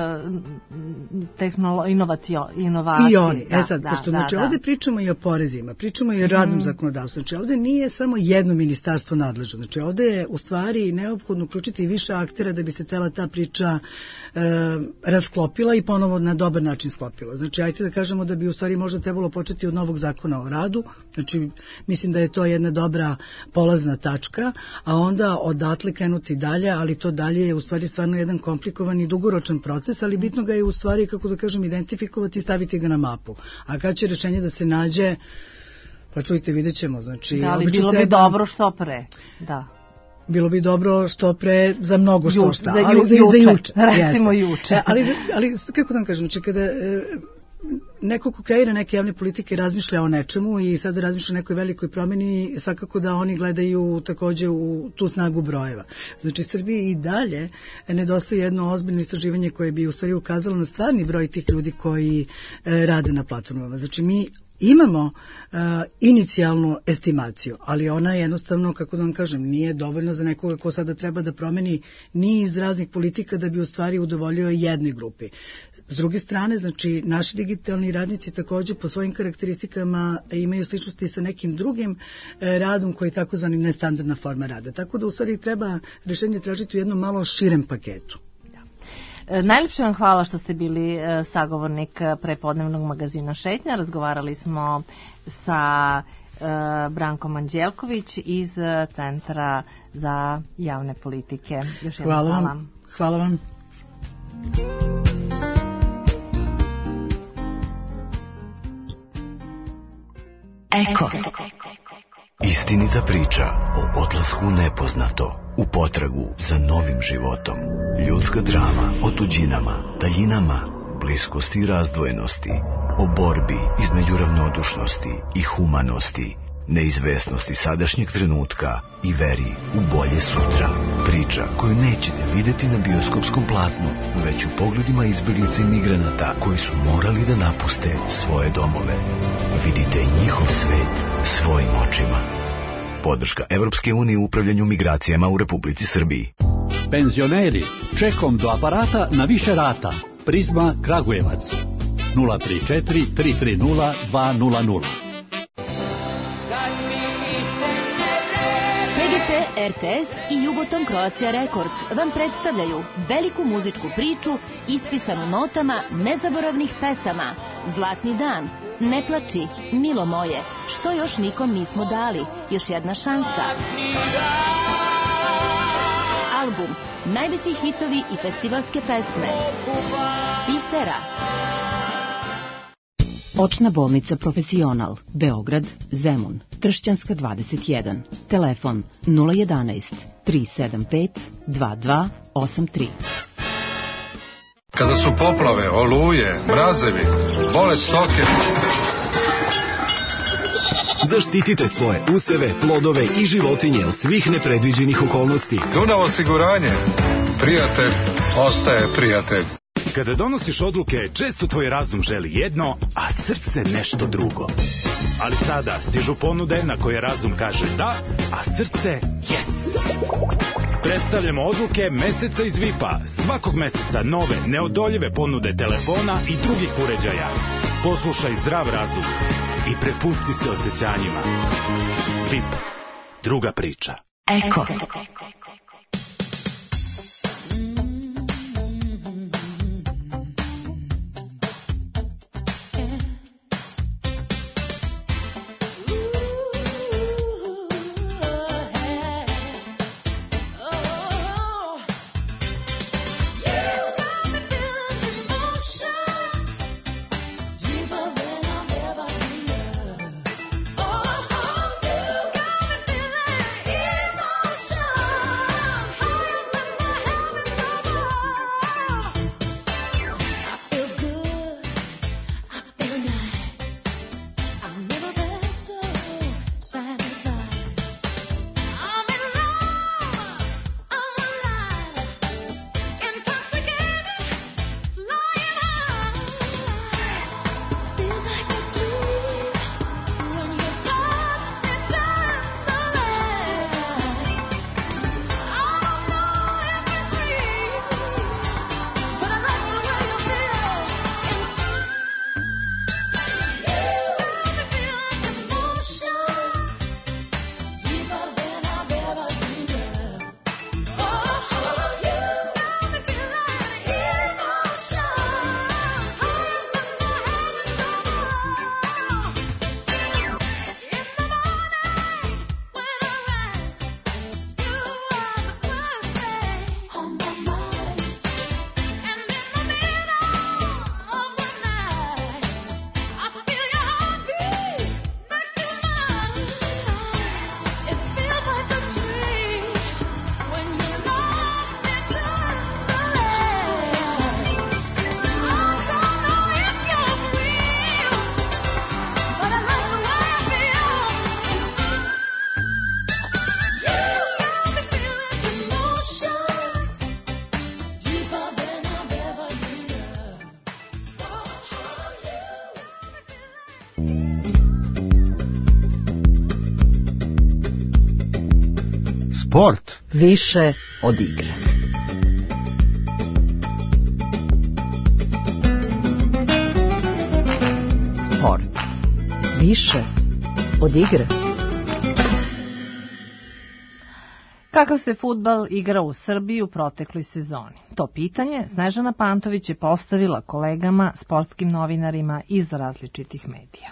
inovacije. I oni. Znači ovdje pričamo i o porezima, pričamo i o radnom zakonodavstvu. Znači ovdje nije samo jedno ministarstvo nadležno. Znači ovdje je u stvari neophodno uključiti više aktera da bi se cela ta priča rasklopila i ponovo na dobar način sklopila. Znači, ajte da kažemo da bi u stvari možda trebalo početi od novog zakona o radu. Znači, mislim da je to jedna dobra polazna tačka, a onda odatle krenuti dalje, ali to dalje je u stvari stvarno jedan komplikovan i dugoročan proces, ali bitno ga je u stvari, kako da kažem, identifikovati i staviti ga na mapu. A kad će rešenje da se nađe, pa čujte, vidjet ćemo. Znači, da, ali bilo bi dobro što pre, da. Bilo bi dobro što pre za mnogo što šta, ali za juče. Recimo juče. Ali kako da vam kažem, znači kada neko ko kreira neke javne politike razmišlja o nečemu i sada razmišlja o nekoj velikoj promjeni, svakako da oni gledaju takođe u tu snagu brojeva. Znači Srbiji i dalje nedostaje jedno ozbiljno istraživanje koje bi u stvari ukazalo na stvarni broj tih ljudi koji rade na platformama. Znači mi imamo inicijalnu estimaciju, ali ona jednostavno, kako da vam kažem, nije dovoljno za nekoga ko sada treba da promeni ni iz raznih politika da bi u stvari udovoljio jednoj grupi. S druge strane, znači, naši digitalni radnici također po svojim karakteristikama imaju sličnosti sa nekim drugim radom koji je takozvani nestandardna forma rada. Tako da u stvari treba rešenje tražiti u jednom malo širem paketu. Najlepše vam hvala što ste bili sagovornik prepodnevnog magazina Šetnja. Razgovarali smo sa Brankom Anđelković iz Centra za javne politike. Još jednom hvala. Hvala vam. Eko. Istinita priča o odlasku u nepoznato, u potragu za novim životom. Ljudska drama o tuđinama, daljinama, bliskosti i razdvojenosti. O borbi između ravnodušnosti i humanosti, neizvesnosti sadašnjeg trenutka i veri u bolje sutra. Priča koju nećete vidjeti na bioskopskom platnu, već u pogledima izbjeglica i migranata koji su morali da napuste svoje domove. Vidite njihov svet svojim očima. Podrška Evropske unije u upravljanju migracijama u Republici Srbiji. Penzioneri, čekom do aparata na više rata. Prizma Kragujevac 034 330 200. RTS i Jugoton Croatia Records vam predstavljaju veliku muzičku priču ispisanu notama nezaboravnih pesama. Zlatni dan, Ne plači, Milo moje, Što još nikom nismo dali, Još jedna šansa. Album, najveći hitovi i festivalske pesme. Pisera. Očna bolnica Profesional, Beograd, Zemun, Tršćanska 21, telefon 011 375 2283. Kada su poplave, oluje, mrazevi, bole stoke. Zaštitite svoje useve, plodove i životinje od svih nepredviđenih okolnosti. Dunav osiguranje, prijatelj ostaje prijatelj. Kada donosiš odluke, često tvoj razum želi jedno, a srce nešto drugo. Ali sada stižu ponude na koje razum kaže da, a srce yes. Predstavljamo odluke meseca iz VIP-a. Svakog meseca nove, neodoljive ponude telefona i drugih uređaja. Poslušaj zdrav razum i prepusti se osjećanjima. VIP. Druga priča. Eko. Sport više od igre. Sport više od igre. Kakav se fudbal igra u Srbiji u protekloj sezoni? To pitanje Snežana Pantović je postavila kolegama, sportskim novinarima iz različitih medija.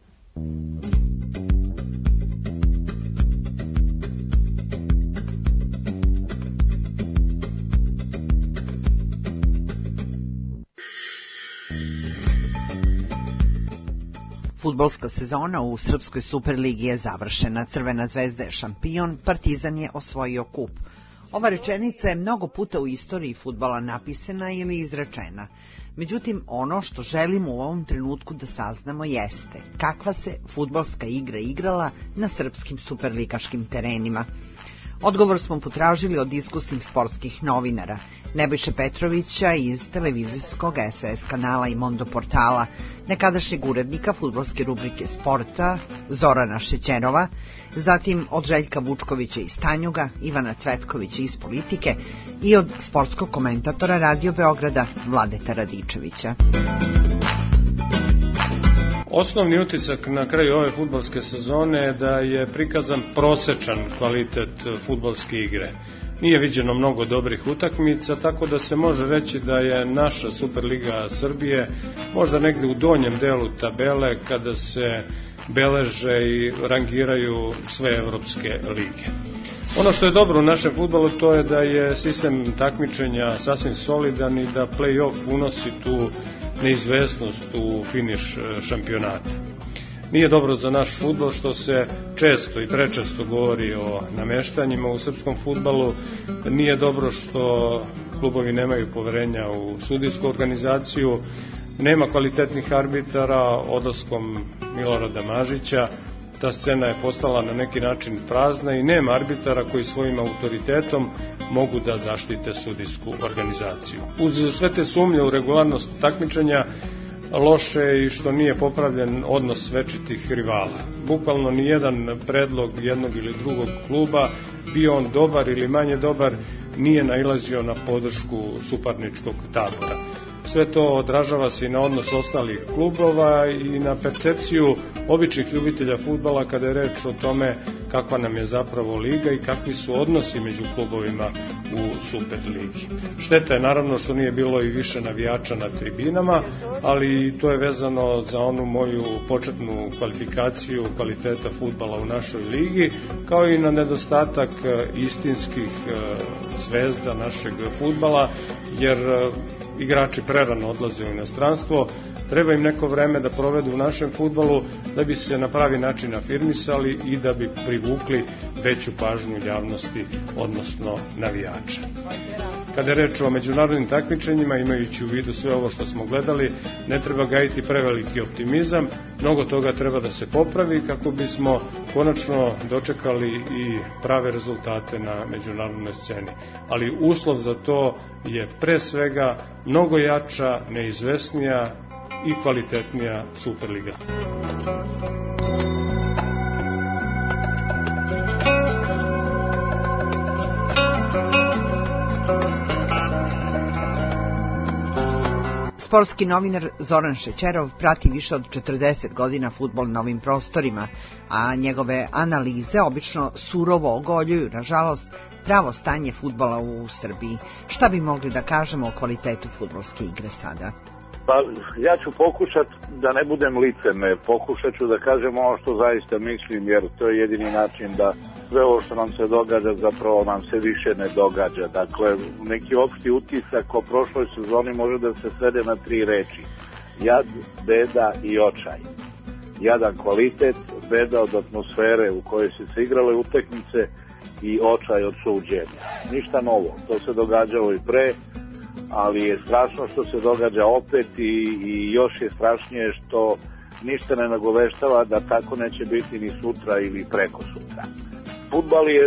Fudbalska sezona u Srpskoj Superligi je završena. Crvena zvezda je šampion, Partizan je osvojio kup. Ova rečenica je mnogo puta u istoriji fudbala napisana ili izrečena. Međutim, ono što želimo u ovom trenutku da saznamo jeste kakva se fudbalska igra igrala na srpskim superligaškim terenima. Odgovor smo potražili od iskusnih sportskih novinara, Nebojše Petrovića iz televizijskog SOS kanala i Mondo portala, nekadašnjeg urednika fudbalske rubrike Sporta, Zorana Šećerova, zatim od Željka Vučkovića iz Tanjuga, Ivana Cvetkovića iz Politike i od sportskog komentatora Radio Beograda Vladeta Radičevića. Osnovni utisak na kraju ove fudbalske sezone je da je prikazan prosečan kvalitet fudbalske igre. Nije viđeno mnogo dobrih utakmica, tako da se može reći da je naša Superliga Srbije možda negde u donjem delu tabele kada se beleže i rangiraju sve evropske lige. Ono što je dobro u našem fudbalu to je da je sistem takmičenja sasvim solidan i da play-off unosi tu neizvesnost u finiš šampionata. Nije dobro za naš fudbal što se često i prečesto govori o nameštanjima u srpskom fudbalu. Nije dobro što klubovi nemaju poverenja u sudijsku organizaciju. Nema kvalitetnih arbitara. Odlaskom Milorada Mažića ta scena je postala na neki način prazna i nema arbitara koji svojim autoritetom mogu da zaštite sudijsku organizaciju. Uz sve te sumnje u regularnost takmičenja, loše je i što nije popravljen odnos večitih rivala. Bukvalno nijedan predlog jednog ili drugog kluba, bio on dobar ili manje dobar, nije nailazio na podršku suparničkog tabora. Sve to odražava se i na odnos ostalih klubova i na percepciju običnih ljubitelja fudbala kada je reč o tome kakva nam je zapravo liga i kakvi su odnosi među klubovima u Superligi. Šteta je naravno što nije bilo i više navijača na tribinama, ali to je vezano za onu moju početnu kvalifikaciju kvaliteta fudbala u našoj ligi, kao i na nedostatak istinskih zvezda našeg fudbala, jer igrači prerano odlaze u inostranstvo, treba im neko vreme da provedu u našem fudbalu da bi se na pravi način afirmisali i da bi privukli veću pažnju javnosti, odnosno navijača. Kada je reč o međunarodnim takmičenjima, imajući u vidu sve ovo što smo gledali, ne treba gajiti preveliki optimizam, mnogo toga treba da se popravi kako bismo konačno dočekali i prave rezultate na međunarodnoj sceni. Ali uslov za to je pre svega mnogo jača, neizvesnija i kvalitetnija Superliga. Sportski novinar Zoran Šećerov prati više od 40 godina fudbal na ovim prostorima, a njegove analize obično surovo ogoljuju, nažalost, pravo stanje fudbala u Srbiji. Šta bi mogli da kažemo o kvalitetu fudbalske igre sada? Pa ja ću pokušati da ne budem licemer, pokušat ću da kažem ono što zaista mislim, jer to je jedini način da sve ovo što nam se događa zapravo nam se više ne događa. Dakle, neki opšti utisak o prošloj sezoni može da se svede na 3 reči: jad, beda i očaj. Jadan kvalitet, beda od atmosfere u kojoj su se igrale utakmice i očaj od suđenja. Ništa novo, to se događalo i pre, ali je strašno što se događa opet i još je strašnije što ništa ne nagoveštava da tako neće biti ni sutra ili preko sutra. Fudbal je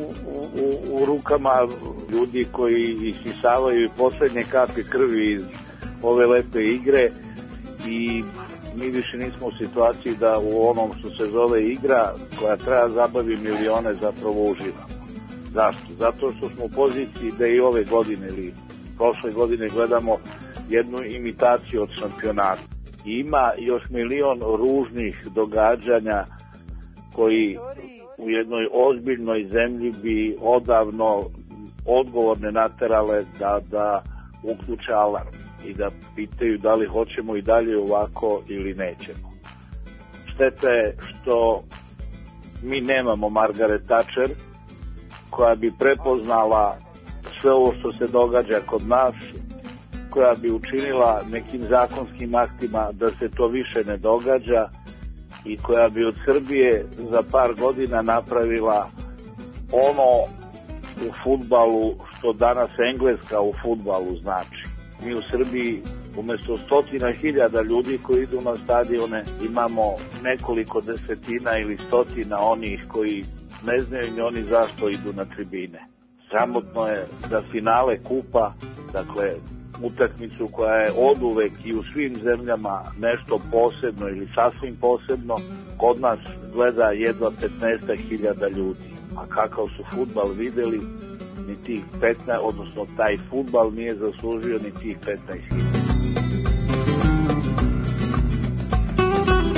u rukama ljudi koji isisavaju poslednje kapi krvi iz ove lepe igre i mi više nismo u situaciji da u onom što se zove igra, koja treba zabavi milione, zapravo uživamo. Zašto? Zato što smo u poziciji da i ove godine ili prošle godine gledamo jednu imitaciju od šampionata. Ima još milion ružnih događanja koji u jednoj ozbiljnoj zemlji bi odavno odgovorne naterale da uključe alarm i da pitaju da li hoćemo i dalje ovako ili nećemo. Šteta je što mi nemamo Margaret Thatcher koja bi prepoznala sve ovo što se događa kod nas, koja bi učinila nekim zakonskim aktima da se to više ne događa i koja bi od Srbije za par godina napravila ono u fudbalu što danas Engleska u fudbalu znači. Mi u Srbiji umesto 100.000 ljudi koji idu na stadione imamo nekoliko desetina ili stotina onih koji ne znaju ni oni zašto idu na tribine. Sramotno je da finale kupa, dakle utakmicu koja je oduvek i u svim zemljama nešto posebno ili sasvim posebno, kod nas gleda jedva 15.000 ljudi. A kakav su fudbal videli, ni tih 15, odnosno taj fudbal nije zaslužio ni tih 15.000.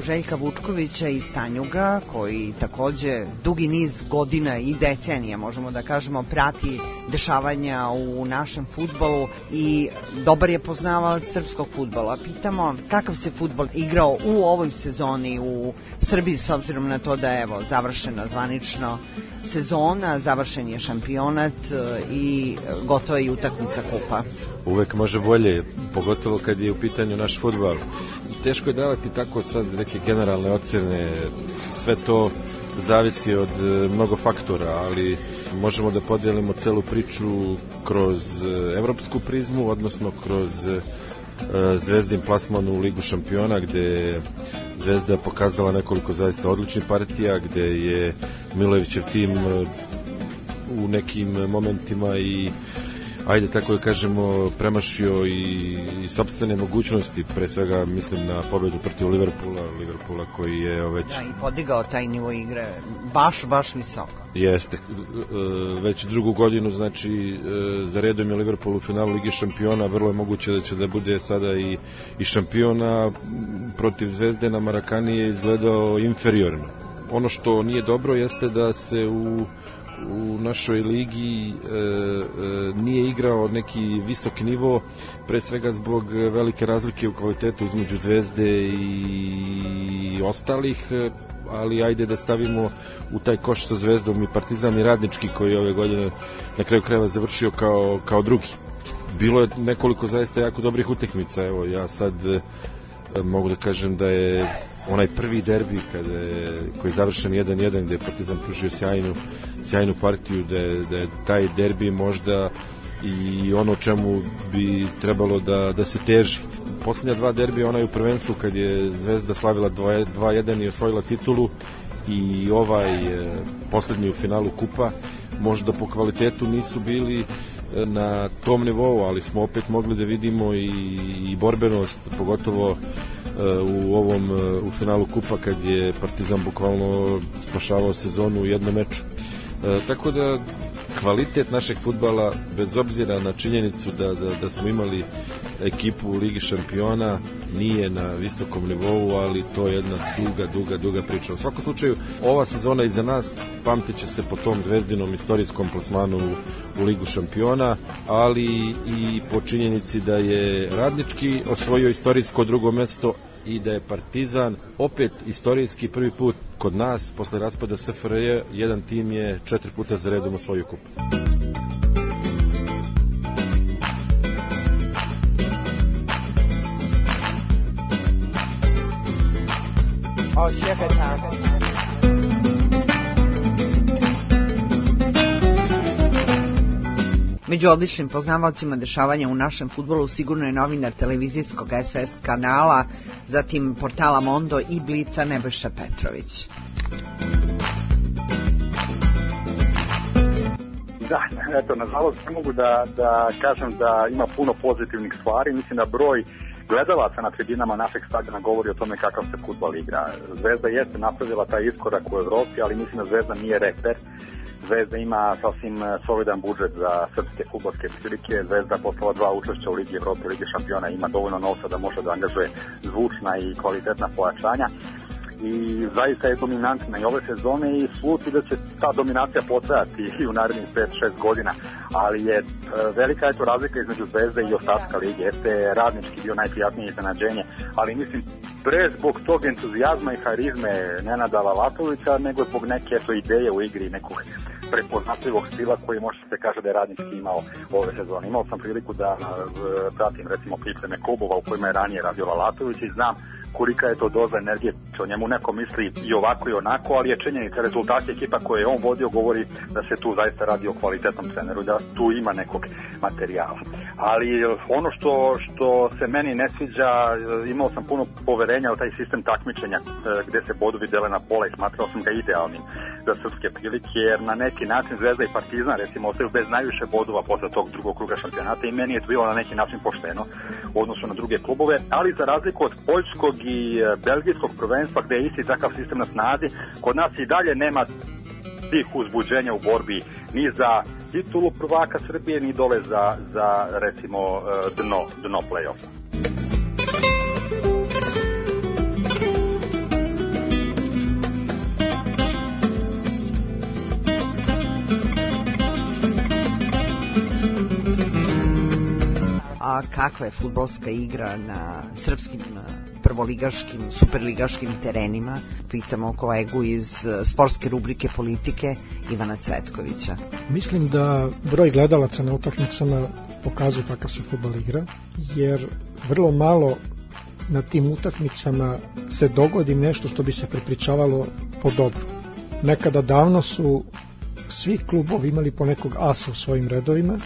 Željka Vučkovića iz Tanjuga, koji takođe dugi niz godina i decenija, možemo da kažemo, prati dešavanja u našem fudbalu i dobar je poznavalac srpskog fudbala. Pitamo kakav se fudbal igrao u ovoj sezoni u Srbiji, s obzirom na to da je završena zvanično sezona, završen je šampionat i gotova je utakmica kupa. Uvek može bolje, pogotovo kad je u pitanju naš fudbal. Teško je davati tako sad neke generalne ocene, sve to zavisi od mnogo faktora, ali možemo da podijelimo celu priču kroz evropsku prizmu, odnosno kroz Zvezdin plasman u Ligu šampiona, gde je Zvezda pokazala nekoliko zaista odličnih partija, gde je Milojevićev tim u nekim momentima i ajde tako da kažemo premašio i sopstvene mogućnosti, pre svega mislim na pobedu protiv Liverpoola koji je već... Da, i podigao taj nivo igre baš visoko. Jeste, već drugu godinu, znači za redom je Liverpool u finalu Lige šampiona, vrlo je moguće da će da bude sada i šampiona. Protiv Zvezde na Marakani je izgledao inferiorno. Ono što nije dobro jeste da se u našoj ligi nije igrao neki visok nivo, pre svega zbog velike razlike u kvalitetu između Zvezde i ostalih, ali ajde da stavimo u taj koš sa Zvezdom i Partizan i Radnički, koji je ove godine na kraju krajeva završio kao drugi. Bilo je nekoliko zaista jako dobrih utakmica. Evo, ja sad mogu da kažem da je onaj prvi derbi koji je završen 1-1, gde je Partizan pružio sjajnu partiju, da je taj derbi možda i ono čemu bi trebalo da se teži. Poslednja dva derbija, onaj u prvenstvu kad je Zvezda slavila 2-1 i osvojila titulu, i poslednji u finalu kupa, možda po kvalitetu nisu bili na tom nivou, ali smo opet mogli da vidimo i borbenost, pogotovo u finalu kupa kad je Partizan bukvalno spašavao sezonu u jednom meču. Tako da kvalitet našeg fudbala, bez obzira na činjenicu da smo imali ekipu u Ligi šampiona, nije na visokom nivou, ali to je jedna duga priča. U svakom slučaju, ova sezona iza nas pamtit će se po tom Zvezdinom istorijskom plasmanu u Ligu šampiona, ali i po činjenici da je Radnički osvojio istorijsko drugo mesto i da je Partizan opet istorijski prvi put kod nas posle raspada SFRJ jedan tim je 4 puta za redom osvojio kup. Među odličnim poznavalcima dešavanja u našem fudbalu sigurno je novinar televizijskog SOS kanala, zatim portala Mondo i Blica Nebojša Petrović. Da, eto, nažalost ne mogu da kažem da ima puno pozitivnih stvari. Mislim da broj gledalaca na tribinama našeg stadiona govori o tome kakav se fudbal igra. Zvezda jeste napravila taj iskorak u Evropi, ali mislim da Zvezda nije reper. Zvezda ima sasvim solidan budžet za srpske fudbalske prilike. Zvezda posle 2 učešća u Ligi Evrope i Ligi šampiona ima dovoljno novca da može da angažuje zvučna i kvalitetna pojačanja. I zaista je dominantna i ove sezone i sluti da će ta dominacija potrajati i u narednih 5-6 godina, ali je velika je to razlika između Zvezde i ostatka lige. Jeste Radnički bio najprijatnije iznenađenje, ali mislim pre zbog tog entuzijazma i harizme Nenada Lalatovića nego zbog neke ideje u igri, nekog prepoznatljivog stila koji može se kaže da je Radnički imao ove sezone. Imao sam priliku da pratim recimo pripreme klubova u kojima je ranije radio Lalatović i znam kolika je to doza energije, o njemu neko misli i ovako i onako, ali je činjenica, rezultati ekipa koje je on vodio govori da se tu zaista radi o kvalitetnom treneru, da tu ima nekog materijala. Ali ono što se meni ne sviđa, imao sam puno poverenja u taj sistem takmičenja gde se bodovi dele na pola i smatrao sam ga idealnim za srpske prilike, jer na neki način Zvezda i Partizan recimo ostaju bez najviše bodova posle tog drugog kruga šampionata i meni je to bilo na neki način pošteno u odnosu na druge klubove, ali za razliku od poljskog i belgijskog prvenstva gde je isti takav sistem na snazi, kod nas i dalje nema tih uzbuđenja u borbi ni za titulu prvaka Srbije, ni dole za recimo dno play-offa. a kakva je fudbalska igra na srpskim prvoligaškim, superligaškim terenima. Pitamo kolegu iz sportske rubrike politike Ivana Cvetkovića. Mislim da broj gledalaca na utakmicama pokazuje kakav se fudbal igra, jer vrlo malo na tim utakmicama se dogodi nešto što bi se prepričavalo po dobru. Nekada davno su svi klubovi imali po nekog asa u svojim redovima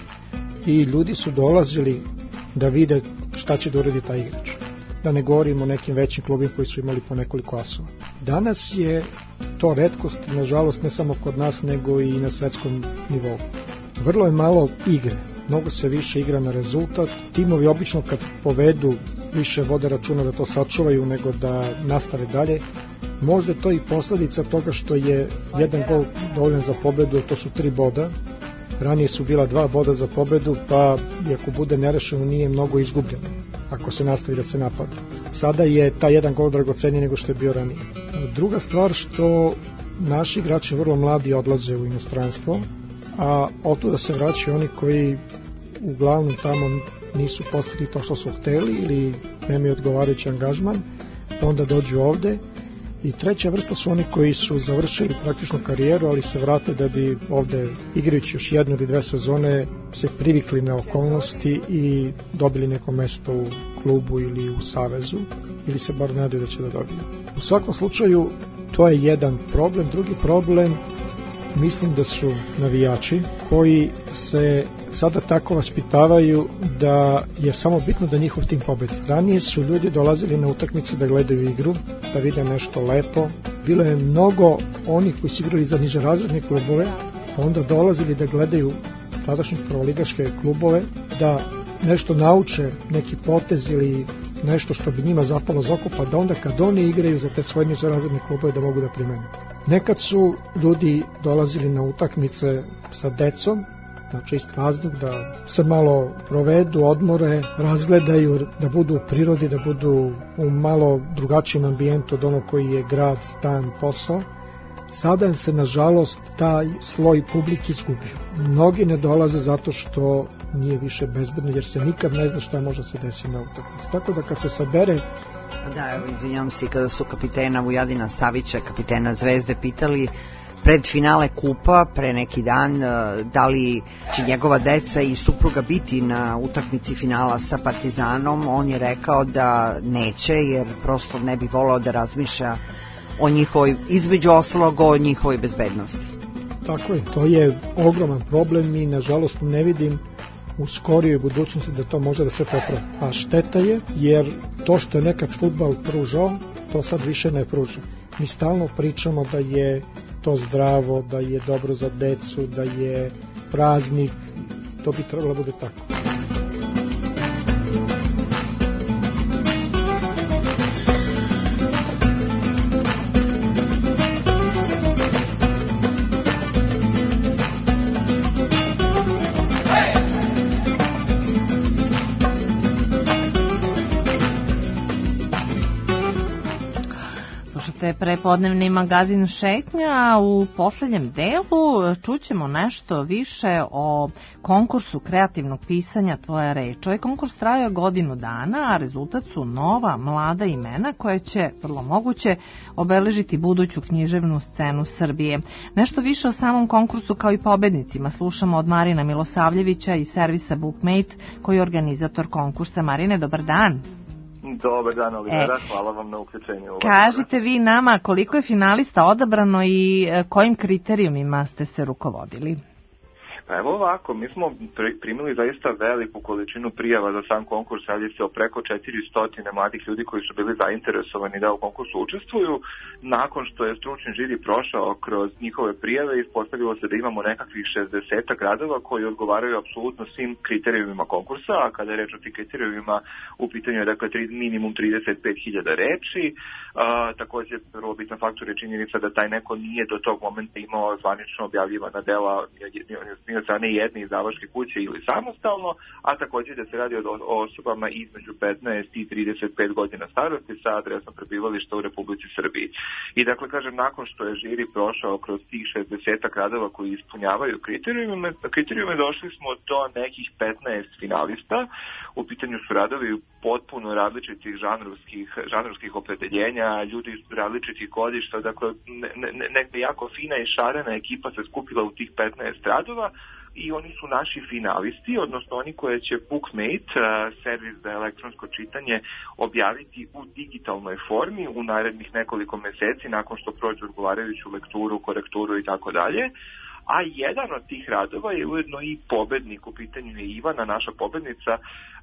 i ljudi su dolazili da vide šta će da uradi taj igrač. Da ne govorimo o nekim većim klubima koji su imali po nekoliko asova. Danas je to retkost, nažalost, ne samo kod nas, nego i na svetskom nivou. Vrlo je malo igre, mnogo se više igra na rezultat. Timovi obično kad povedu više vode računa da to sačuvaju nego da nastave dalje. Možda je to i posledica toga što je jedan gol dovoljan za pobedu, to su 3 boda. Ranije su bila 2 boda za pobedu, pa ako bude nerešeno nije mnogo izgubljeno ako se nastavi da se napada. Sada je taj jedan gol dragoceniji nego što je bio ranije. Druga stvar što naši igrači vrlo mladi odlaze u inostranstvo, a otuda se vraćaju oni koji uglavnom tamo nisu postigli to što su hteli ili nemaju odgovarajući angažman, pa onda dođu ovde. I treća vrsta su oni koji su završili praktično karijeru, ali se vrate da bi ovde, igrajući još 1 ili 2 sezone, se privikli na okolnosti i dobili neko mesto u klubu ili u savezu, ili se bar nadaju da će da dobiju. U svakom slučaju, to je jedan problem. Drugi problem, mislim da su navijači koji se sada tako vaspitavaju da je samo bitno da njihov tim pobedi. Ranije su ljudi dolazili na utakmice da gledaju igru, da vide nešto lepo. Bilo je mnogo onih koji su igrali za nižerazredne klubove, pa onda dolazili da gledaju tadašnje prvoligaške klubove, da nešto nauče, neki potez ili nešto što bi njima zapalo za oko, pa da onda kad oni igraju za te svoje nižerazredne klubove da mogu da primenu. Nekad su ljudi dolazili na utakmice sa decom, na čist vazduh, da se malo provedu, odmore, razgledaju, da budu u prirodi, da budu u malo drugačijem ambijentu od onog koji je grad, stan, posao. Sada se, nažalost, taj sloj publike izgubio. Mnogi ne dolaze zato što nije više bezbedno, jer se nikad ne zna šta može se desiti na utakmici. Tako da kad se sabere... Da, evo, izvinjam se, kada su kapitena Vujadina Savića, kapitena Zvezde, pitali pred finale kupa, pre neki dan, da li će njegova deca i supruga biti na utakmici finala sa Partizanom, on je rekao da neće, jer prosto ne bi voleo da razmišlja o njihovoj, između ostalog, o njihovoj bezbednosti. Tako je, to je ogroman problem i nažalost ne vidim u skorijoj budućnosti da to može da se popravi. A šteta je, jer to što je nekad fudbal pružao, to sad više ne pruža. Mi stalno pričamo da je to zdravo, da je dobro za decu, da je praznik, to bi trebalo bude tako. Prepodnevni magazin Šetnja. U poslednjem delu čućemo nešto više o konkursu kreativnog pisanja Tvoja reč. Ovaj konkurs traje godinu dana, a rezultat su nova, mlada imena koje će, vrlo moguće, obeležiti buduću književnu scenu Srbije. Nešto više o samom konkursu kao i pobednicima slušamo od Marina Milosavljevića iz servisa Bookmate, koji je organizator konkursa. Marine, dobar dan. Dobar dan, Olivera, hvala vam na uključenju. Kažite vi nama koliko je finalista odabrano i kojim kriterijumima ste se rukovodili? Pa evo ovako, mi smo primili zaista veliku količinu prijava za sam konkurs, radi se o preko 400 mladih ljudi koji su bili zainteresovani da u konkursu učestvuju. Nakon što je stručni žiri prošao kroz njihove prijave, ispostavilo se da imamo nekakvih 60 gradova koji odgovaraju apsolutno svim kriterijumima konkursa, a kada je reč o tim kriterijumima, u pitanju je dakle minimum 35.000 reči. Takođe, vrlo bitan faktor je činjenica da taj neko nije do tog momenta imao zvanično objavljivana dela, od strane jedne izdavačke kuće ili samostalno, a takođe da se radi o osobama između 15 i 35 godina starosti sa adresom prebivališta u Republici Srbiji. I dakle, kažem, nakon što je žiri prošao kroz tih 60 radova koji ispunjavaju kriterijume, došli smo do nekih 15 finalista. U pitanju su radovi potpuno različitih žanrovskih opredeljenja, ljudi iz različitih godišta, dakle neka jako fina i šarena ekipa se skupila u tih 15 radova i oni su naši finalisti, odnosno oni koje će Bookmate, servis za elektronsko čitanje, objaviti u digitalnoj formi u narednih nekoliko meseci nakon što prođu odgovarajuću lekturu, korekturu i tako dalje. A jedan od tih radova je ujedno i pobednik, u pitanju je Ivana, naša pobednica,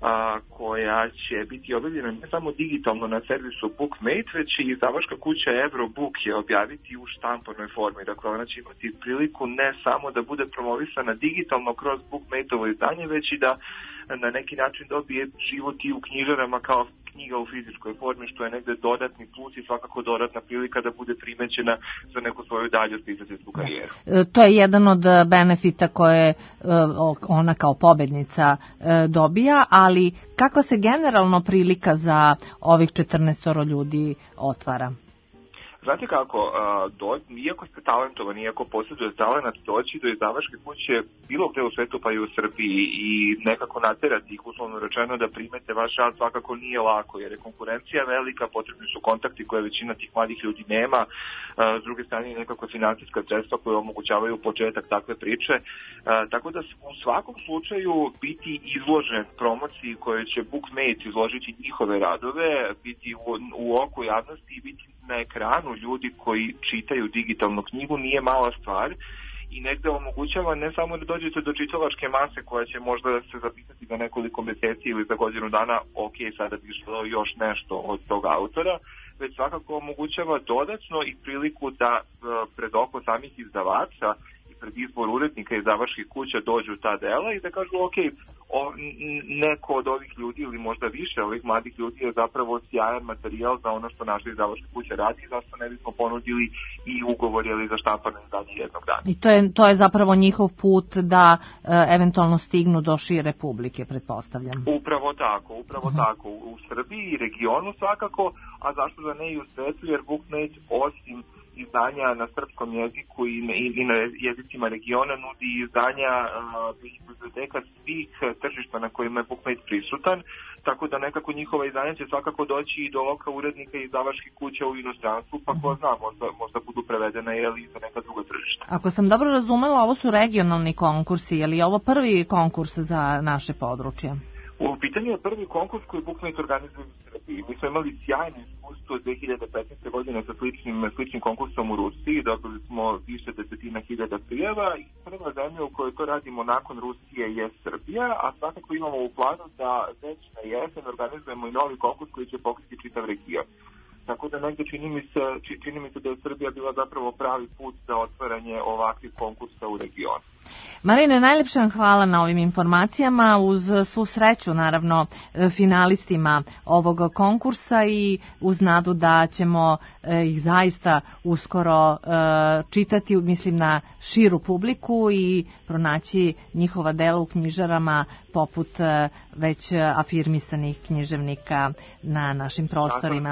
koja će biti objavljena ne samo digitalno na servisu Bookmate, već i izdavačka kuća Eurobook je objaviti u štampanoj formi. Dakle, ona će imati priliku ne samo da bude promovisana digitalno kroz Bookmate-ovo izdanje, već i da na neki način dobije život i u knjižarama kao knjiga u fizičkoj formi, što je negde dodatni plus i svakako dodatna prilika da bude primećena za neku svoju dalju spisateljsku karijeru. To je jedan od benefita koje ona kao pobednica dobija, ali kako se generalno prilika za ovih 14 ljudi otvara? Znate kako, iako ste talentovani, iako posjedujete talenat, doći do izdavačke kuće bilo gde u svetu pa i u Srbiji i nekako naterati ih, uslovno rečeno, da primete vaš rad svakako nije lako, jer je konkurencija velika, potrebni su kontakti koje većina tih mladih ljudi nema, s druge strane nekako finansijska sredstva koje omogućavaju početak takve priče, tako da u svakom slučaju biti izložen promociji koje će Bookmate izložiti njihove radove, biti u oku javnosti i biti na ekranu ljudi koji čitaju digitalnu knjigu nije mala stvar i negde omogućava ne samo da dođete do čitalačke mase koja će možda se zapisati za nekoliko meseci ili za godinu dana, ok, sada bih želeo još nešto od tog autora, već svakako omogućava dodatno i priliku da pred oko samih izdavača pred izbor urednika i izdavačkih kuća dođu ta dela i da kažu ok, neko od ovih ljudi ili možda više ovih mladih ljudi je zapravo sjajan materijal za ono što naša izdavačka kuća radi i zašto ne bismo ponudili i ugovor ili za štampano izdanje jednog dana. I to je zapravo njihov put da eventualno stignu do šire publike, pretpostavljam. Upravo tako. U Srbiji i regionu svakako, a zašto da ne i u svetu, jer Bookmate osim izdanja na srpskom jeziku i na jezicima regiona nudi izdanja biblioteka svih tržišta na kojima je Bookmate prisutan, tako da nekako njihova izdanja će svakako doći i do oka urednika i izdavačkih kuća u inostranstvu, pa ko zna, možda budu prevedene ili za neka druga tržišta. Ako sam dobro razumela, ovo su regionalni konkursi, je li ovo prvi konkurs za naše područje? U pitanju je prvi konkurs koji Bookmate organizuje u Srbiji. Mi smo imali sjajno iskustvo 2015. godine sa sličnim konkursom u Rusiji. Dobili smo više desetina hiljada prijava i prva zemlja u kojoj to radimo nakon Rusije je Srbija, a svakako imamo u planu da već na jesen organizujemo i novi konkurs koji će pokriti čitav region. Tako da negde čini mi se da je Srbija bila zapravo pravi put za otvaranje ovakvih konkursa u regionu. Marine, najlepše vam hvala na ovim informacijama, uz svu sreću naravno finalistima ovog konkursa i uz nadu da ćemo ih zaista uskoro čitati, mislim na širu publiku i pronaći njihova dela u knjižarama poput već afirmisanih književnika na našim prostorima.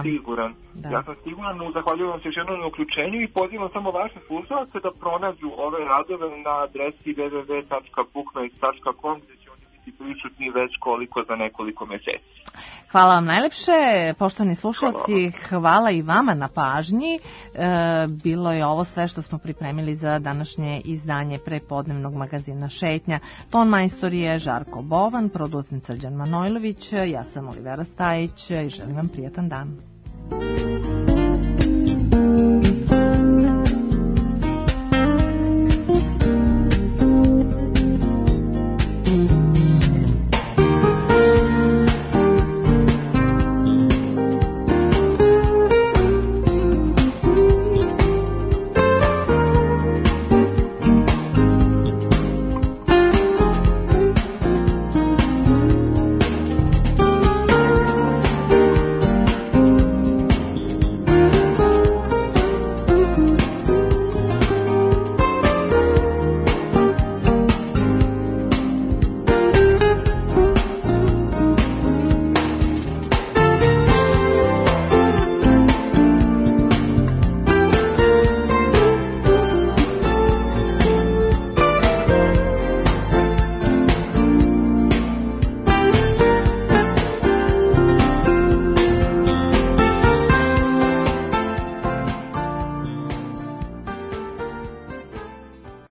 Ja sam siguran, zahvaljujem vam se još jednom na uključenju i pozivam samo vaše slušalce da pronađu ove radove na adresi www.bookmate.com gde će oni biti prisutni već koliko za nekoliko meseci. Hvala vam najlepše, poštovani slušalci, hvala i vama na pažnji. Bilo je ovo sve što smo pripremili za današnje izdanje prepodnevnog magazina Šetnja. Ton majstor je Žarko Bovan, producent Srđan Manojlović, ja sam Olivera Stajić i želim vam prijatan dan.